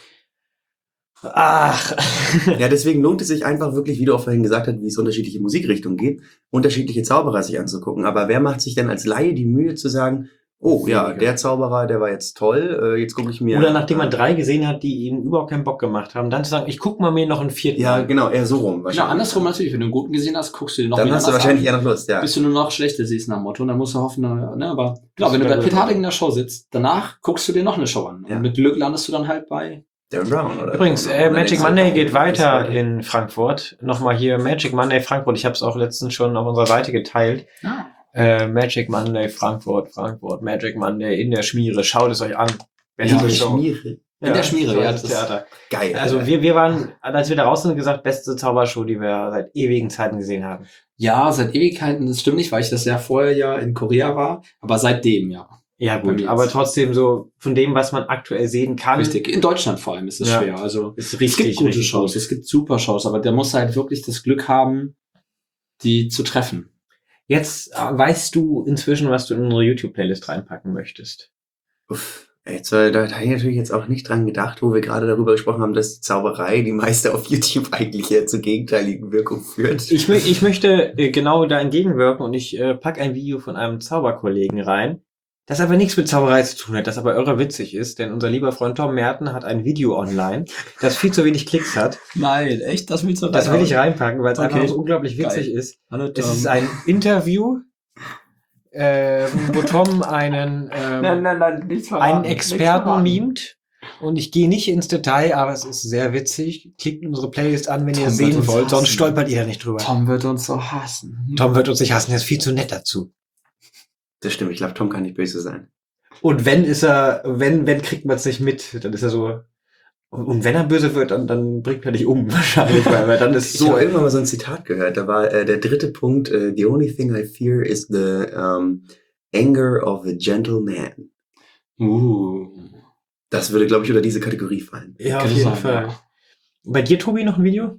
ach.
Ja, deswegen lohnt es sich einfach wirklich, wie du auch vorhin gesagt hast, wie es unterschiedliche Musikrichtungen gibt, unterschiedliche Zauberer sich anzugucken. Aber wer macht sich denn als Laie die Mühe zu sagen, oh ja,
Weniger.
der Zauberer, der war jetzt toll, äh, jetzt gucke ich mir...
Oder nachdem man drei gesehen hat, die ihm überhaupt keinen Bock gemacht haben, dann zu sagen, ich guck mal mir noch einen vierten
Ja,
an.
genau, eher so rum.
Genau, andersrum natürlich. Wenn du einen guten gesehen hast, guckst du dir noch
Dann
wen
hast du
anders
wahrscheinlich
an,
eher noch Lust, ja.
bis du nur noch schlechte siehst nach dem Motto. Und dann musst du hoffen, ne, aber genau, wenn du
wäre
bei
gut.
Peter Harding in der Show sitzt, danach guckst du dir noch eine Show an.
Ja.
Und mit Glück landest du dann halt bei
Darren Brown, oder?
Übrigens, äh,
Oder
Magic
denkst du,
Monday
oh,
geht
das
weiter
ist
in Frankfurt. Nochmal hier Magic Monday Frankfurt. Ich habe es auch letztens schon auf unserer Seite geteilt.
ja.
Äh, Magic Monday Frankfurt, Frankfurt, Magic Monday in der Schmiere. Schaut es euch an.
Ja,
Beste
die
Show.
Schmiere.
In der Schmiere, ja,
das
das-
Theater.
Geil.
Also wir, wir waren, als wir da raus sind, gesagt, beste Zaubershow, die wir seit ewigen Zeiten gesehen haben.
Ja, seit Ewigkeiten, das stimmt nicht, weil ich das ja vorher ja in Korea war, aber seitdem, ja.
Ja
Bei mir
gut,
jetzt.
aber trotzdem so von dem, was man aktuell sehen kann,
Richtig. In Deutschland vor allem ist es
Ja.
schwer. Also
ist
es
richtig,
gibt gute
richtig
Shows,
gut.
es gibt super Shows, aber der muss halt wirklich das Glück haben, die zu treffen.
Jetzt äh, weißt du inzwischen, was du in unsere YouTube-Playlist reinpacken möchtest.
Uff. Jetzt, äh, da, da habe ich natürlich jetzt auch nicht dran gedacht, wo wir gerade darüber gesprochen haben, dass die Zauberei die meiste auf YouTube eigentlich eher zur gegenteiligen Wirkung führt.
Ich, mö- ich möchte äh, genau da entgegenwirken und ich äh, pack ein Video von einem Zauberkollegen rein, das aber nichts mit Zauberei zu tun hat, das aber irre witzig ist, denn unser lieber Freund Tom Merten hat ein Video online, das viel zu wenig Klicks hat.
Nein, echt? Das willst du
Das will ich reinpacken, weil es
Okay.
einfach so unglaublich witzig
Geil.
ist.
Hallo, Tom.
Es ist ein Interview, äh, wo Tom einen, ähm,
nein, nein, nein, nichts verraten,
einen
nichts
Experten
verraten.
mimt. Und ich gehe nicht ins Detail, aber es ist sehr witzig. Klickt in unsere Playlist an, wenn
Tom
ihr es
wird
sehen
uns
wollt, sonst
hassen.
stolpert ihr da nicht drüber. Tom,
Tom wird uns so hassen.
wird uns nicht hassen, er ist viel zu nett dazu.
Das stimmt, ich glaube, Tom kann nicht böse sein.
Und wenn ist er, wenn, wenn kriegt man es nicht mit, dann ist er so. Und, und wenn er böse wird, dann, dann bringt er dich um, wahrscheinlich, weil, weil dann ist
Ich
so.
habe irgendwann mal so ein Zitat gehört, da war äh, der dritte Punkt, äh, the only thing I fear is the um, anger of a gentle man.
Uh.
Das würde, glaube ich, unter diese Kategorie fallen.
Ja, auf
Kann
jeden
sein,
Fall.
ja.
Bei dir, Tobi, noch ein Video?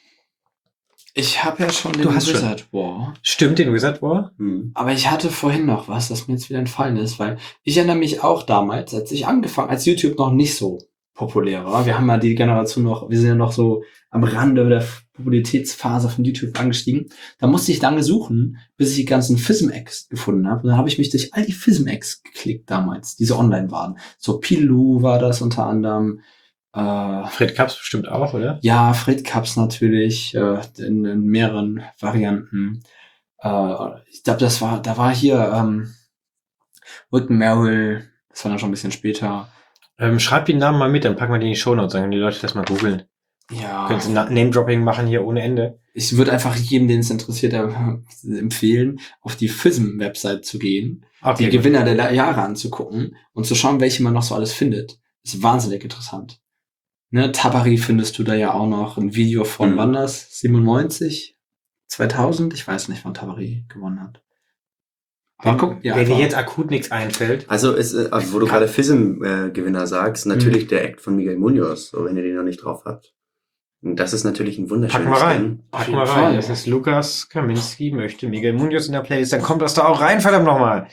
Ich habe ja schon den
Du hast schon.
Wizard War.
Stimmt, den Wizard War.
Hm.
Aber ich hatte vorhin noch was, das mir jetzt wieder entfallen ist, weil ich erinnere mich auch damals, als ich angefangen, als YouTube noch nicht so populärer. Wir haben ja die Generation noch, wir sind ja noch so am Rande der Popularitätsphase von YouTube angestiegen. Da musste ich lange suchen, bis ich die ganzen Fism-Eggs gefunden habe. Und dann habe ich mich durch all die Fism-Eggs geklickt damals, diese online waren. So Pilou war das unter anderem. Äh,
Fred Kaps bestimmt auch, oder?
ja, Fred Kaps natürlich, äh, in, in mehreren Varianten. Äh, ich glaube, das war, da war hier ähm, Rick Merrill, das war dann schon ein bisschen später.
Ähm, schreibt die Namen mal mit, dann packen wir die in die Shownotes, dann können die Leute das mal googeln.
Ja.
Können Sie Na- Name-Dropping machen hier ohne Ende.
Ich würde einfach jedem, den es interessiert, äh, empfehlen, auf die Fism-Website zu gehen,
Okay,
die Gewinner der La- Jahre anzugucken und zu schauen, welche man noch so alles findet. Ist wahnsinnig interessant. Ne, Tabari findest du da ja auch noch ein Video von,
Mhm.
wann das? siebenundneunzig? zweitausend? Ich weiß nicht, wann Tabari gewonnen hat. Aber guck, ja,
Wenn dir
einfach-
jetzt akut nichts einfällt.
Also, ist, äh, also wo du gerade Fism-Gewinner sagst, natürlich der Act von Miguel Munoz, so wenn ihr den noch nicht drauf habt. Und das ist natürlich ein wunderschönes
Packen wir rein.
Ding.
Auf
Packen
jeden
wir
Fall.
rein. Das ist Lukas Kaminski, möchte Miguel Munoz in der Playlist. Dann kommt das da auch rein, verdammt nochmal.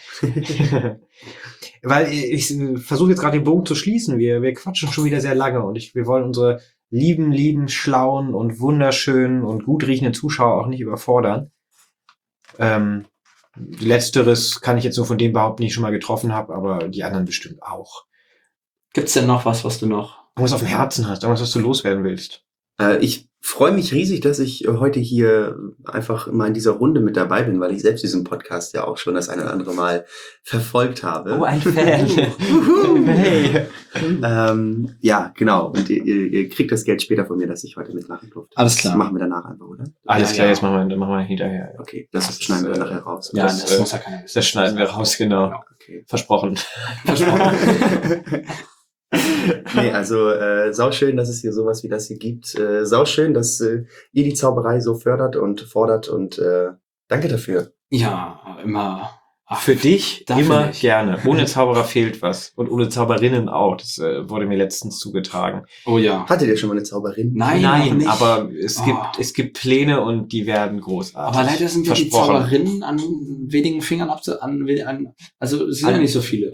Weil ich, ich versuche jetzt gerade den Bogen zu schließen. Wir, wir quatschen schon wieder sehr lange und ich, wir wollen unsere lieben, lieben, schlauen und wunderschönen und gut riechenden Zuschauer auch nicht überfordern. Ähm, letzteres kann ich jetzt nur von dem behaupten, den ich schon mal getroffen habe, aber die anderen bestimmt auch.
Gibt's denn noch was, was du noch?
Irgendwas auf dem Herzen hast, irgendwas, was du loswerden willst.
Äh, ich freue mich riesig, dass ich äh, heute hier einfach mal in dieser Runde mit dabei bin, weil ich selbst diesen Podcast ja auch schon das eine oder andere Mal verfolgt habe.
Oh, ein Fan. Hey.
Ähm, ja, genau. Und ihr, ihr, ihr kriegt das Geld später von mir, das ich heute mitmachen durfte.
Alles klar.
Das machen wir danach einfach, oder?
Alles
Ja,
klar,
ja.
jetzt machen wir, dann machen wir hinterher.
Okay, das,
Das
schneiden
ist,
wir
äh,
nachher raus.
Ja,
das,
das,
äh,
muss ja keiner wissen.
Das schneiden wir raus, genau.
Ja.
Okay.
Versprochen.
Nee, also äh, sauschön, dass es hier sowas wie das hier gibt. Äh, sauschön, dass äh, ihr die Zauberei so fördert und fordert und äh, danke dafür.
Ja, immer. Ach,
Für dich
Dafür
immer
nicht.
gerne. Ohne Zauberer fehlt was. Und ohne Zauberinnen auch. Das äh, wurde mir letztens zugetragen.
Oh ja.
Hattet ihr schon mal eine Zauberin?
Nein, noch
Nein,
nicht.
aber es
Oh.
gibt, es gibt Pläne und die werden großartig.
Aber leider sind ja die
Versprochen.
Zauberinnen an wenigen Fingern abzu... An, an, also es sind ja
An-
nicht so viele.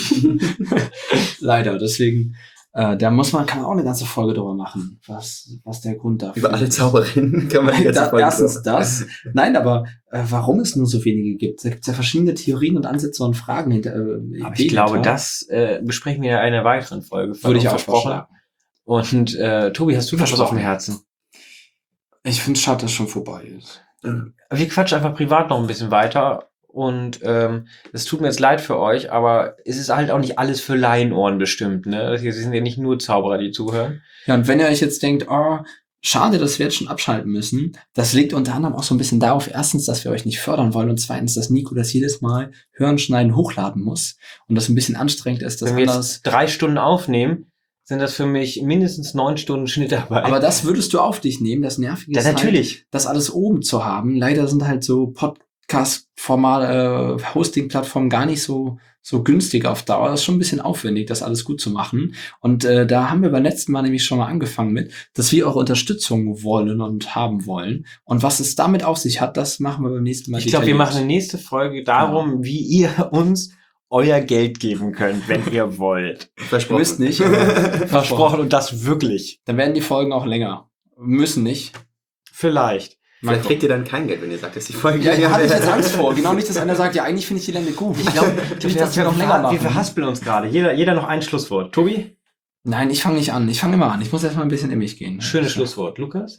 Leider, deswegen... Äh, da muss man, kann man auch eine ganze Folge drüber machen, was, was der Grund dafür
Über alle
ist.
Zauberinnen kann man jetzt
Da, erstens das. Nein, aber äh, warum es nur so wenige gibt. Da gibt es ja verschiedene Theorien und Ansätze und Fragen hinter. Äh,
Aber
Ideen
ich glaube,
hinter.
das äh, besprechen wir in einer weiteren Folge.
würde ich auch
versprochen.
vorschlagen.
Und äh, Tobi, hast du noch was auf dem
Versprochen.
Herzen?
Ich finde es schade, dass es schon vorbei ist.
Wir quatschen einfach privat noch ein bisschen weiter. Und ähm, es tut mir jetzt leid für euch, aber es ist halt auch nicht alles für Laienohren bestimmt. Ne? Hier sind ja nicht nur Zauberer, die zuhören.
Ja, und wenn ihr euch jetzt denkt, oh, schade, dass wir jetzt schon abschalten müssen, das liegt unter anderem auch so ein bisschen darauf, erstens, dass wir euch nicht fördern wollen und zweitens, dass Nico das jedes Mal hören, schneiden, hochladen muss und das ein bisschen anstrengend ist. Das
Wenn wir
anders,
jetzt drei Stunden aufnehmen, sind das für mich mindestens neun Stunden Schnittarbeit.
aber das würdest du auf dich nehmen, das Nervige
ja,
ist halt,
natürlich.
das alles oben zu haben. Leider sind halt so Podcast-Formal, äh, Hosting-Plattformen gar nicht so so günstig auf Dauer. Das ist schon ein bisschen aufwendig, das alles gut zu machen. Und äh, da haben wir beim letzten Mal nämlich schon mal angefangen mit, dass wir eure Unterstützung wollen und haben wollen. Und was es damit auf sich hat, das machen wir beim nächsten Mal.
Ich glaube, wir
detailliert.
machen eine nächste Folge darum, wie ihr uns euer Geld geben könnt, wenn ihr wollt.
Ihr
Versprochen.
müsst nicht. aber
Versprochen und das wirklich.
Dann werden die Folgen auch länger. Müssen nicht.
Vielleicht.
Vielleicht kriegt ihr dann kein Geld, wenn ihr sagt, dass die Folge
Ja,
länger
da hatte ich
wird.
jetzt Angst vor. Genau nicht, dass einer sagt, ja, eigentlich finde ich die Lände gut. Ich glaube, nicht,
Wir,
dass wir noch länger
wir
machen.
verhaspeln uns gerade. Jeder, jeder noch ein Schlusswort. Tobi?
Nein, ich fange nicht an. Ich fange immer an. Ich muss erst mal ein bisschen in mich gehen.
Schönes Schlusswort. Lukas?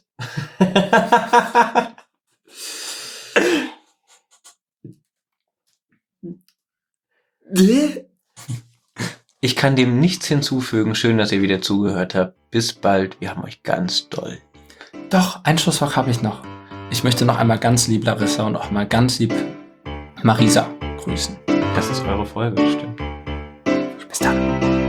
Ich kann dem nichts hinzufügen. Schön, dass ihr wieder zugehört habt. Bis bald. Wir haben euch ganz doll.
Doch, ein Schlusswort habe ich noch. Ich möchte noch einmal ganz lieb Larissa und auch mal ganz lieb Marisa grüßen.
Das ist eure Folge, stimmt.
Bis dann.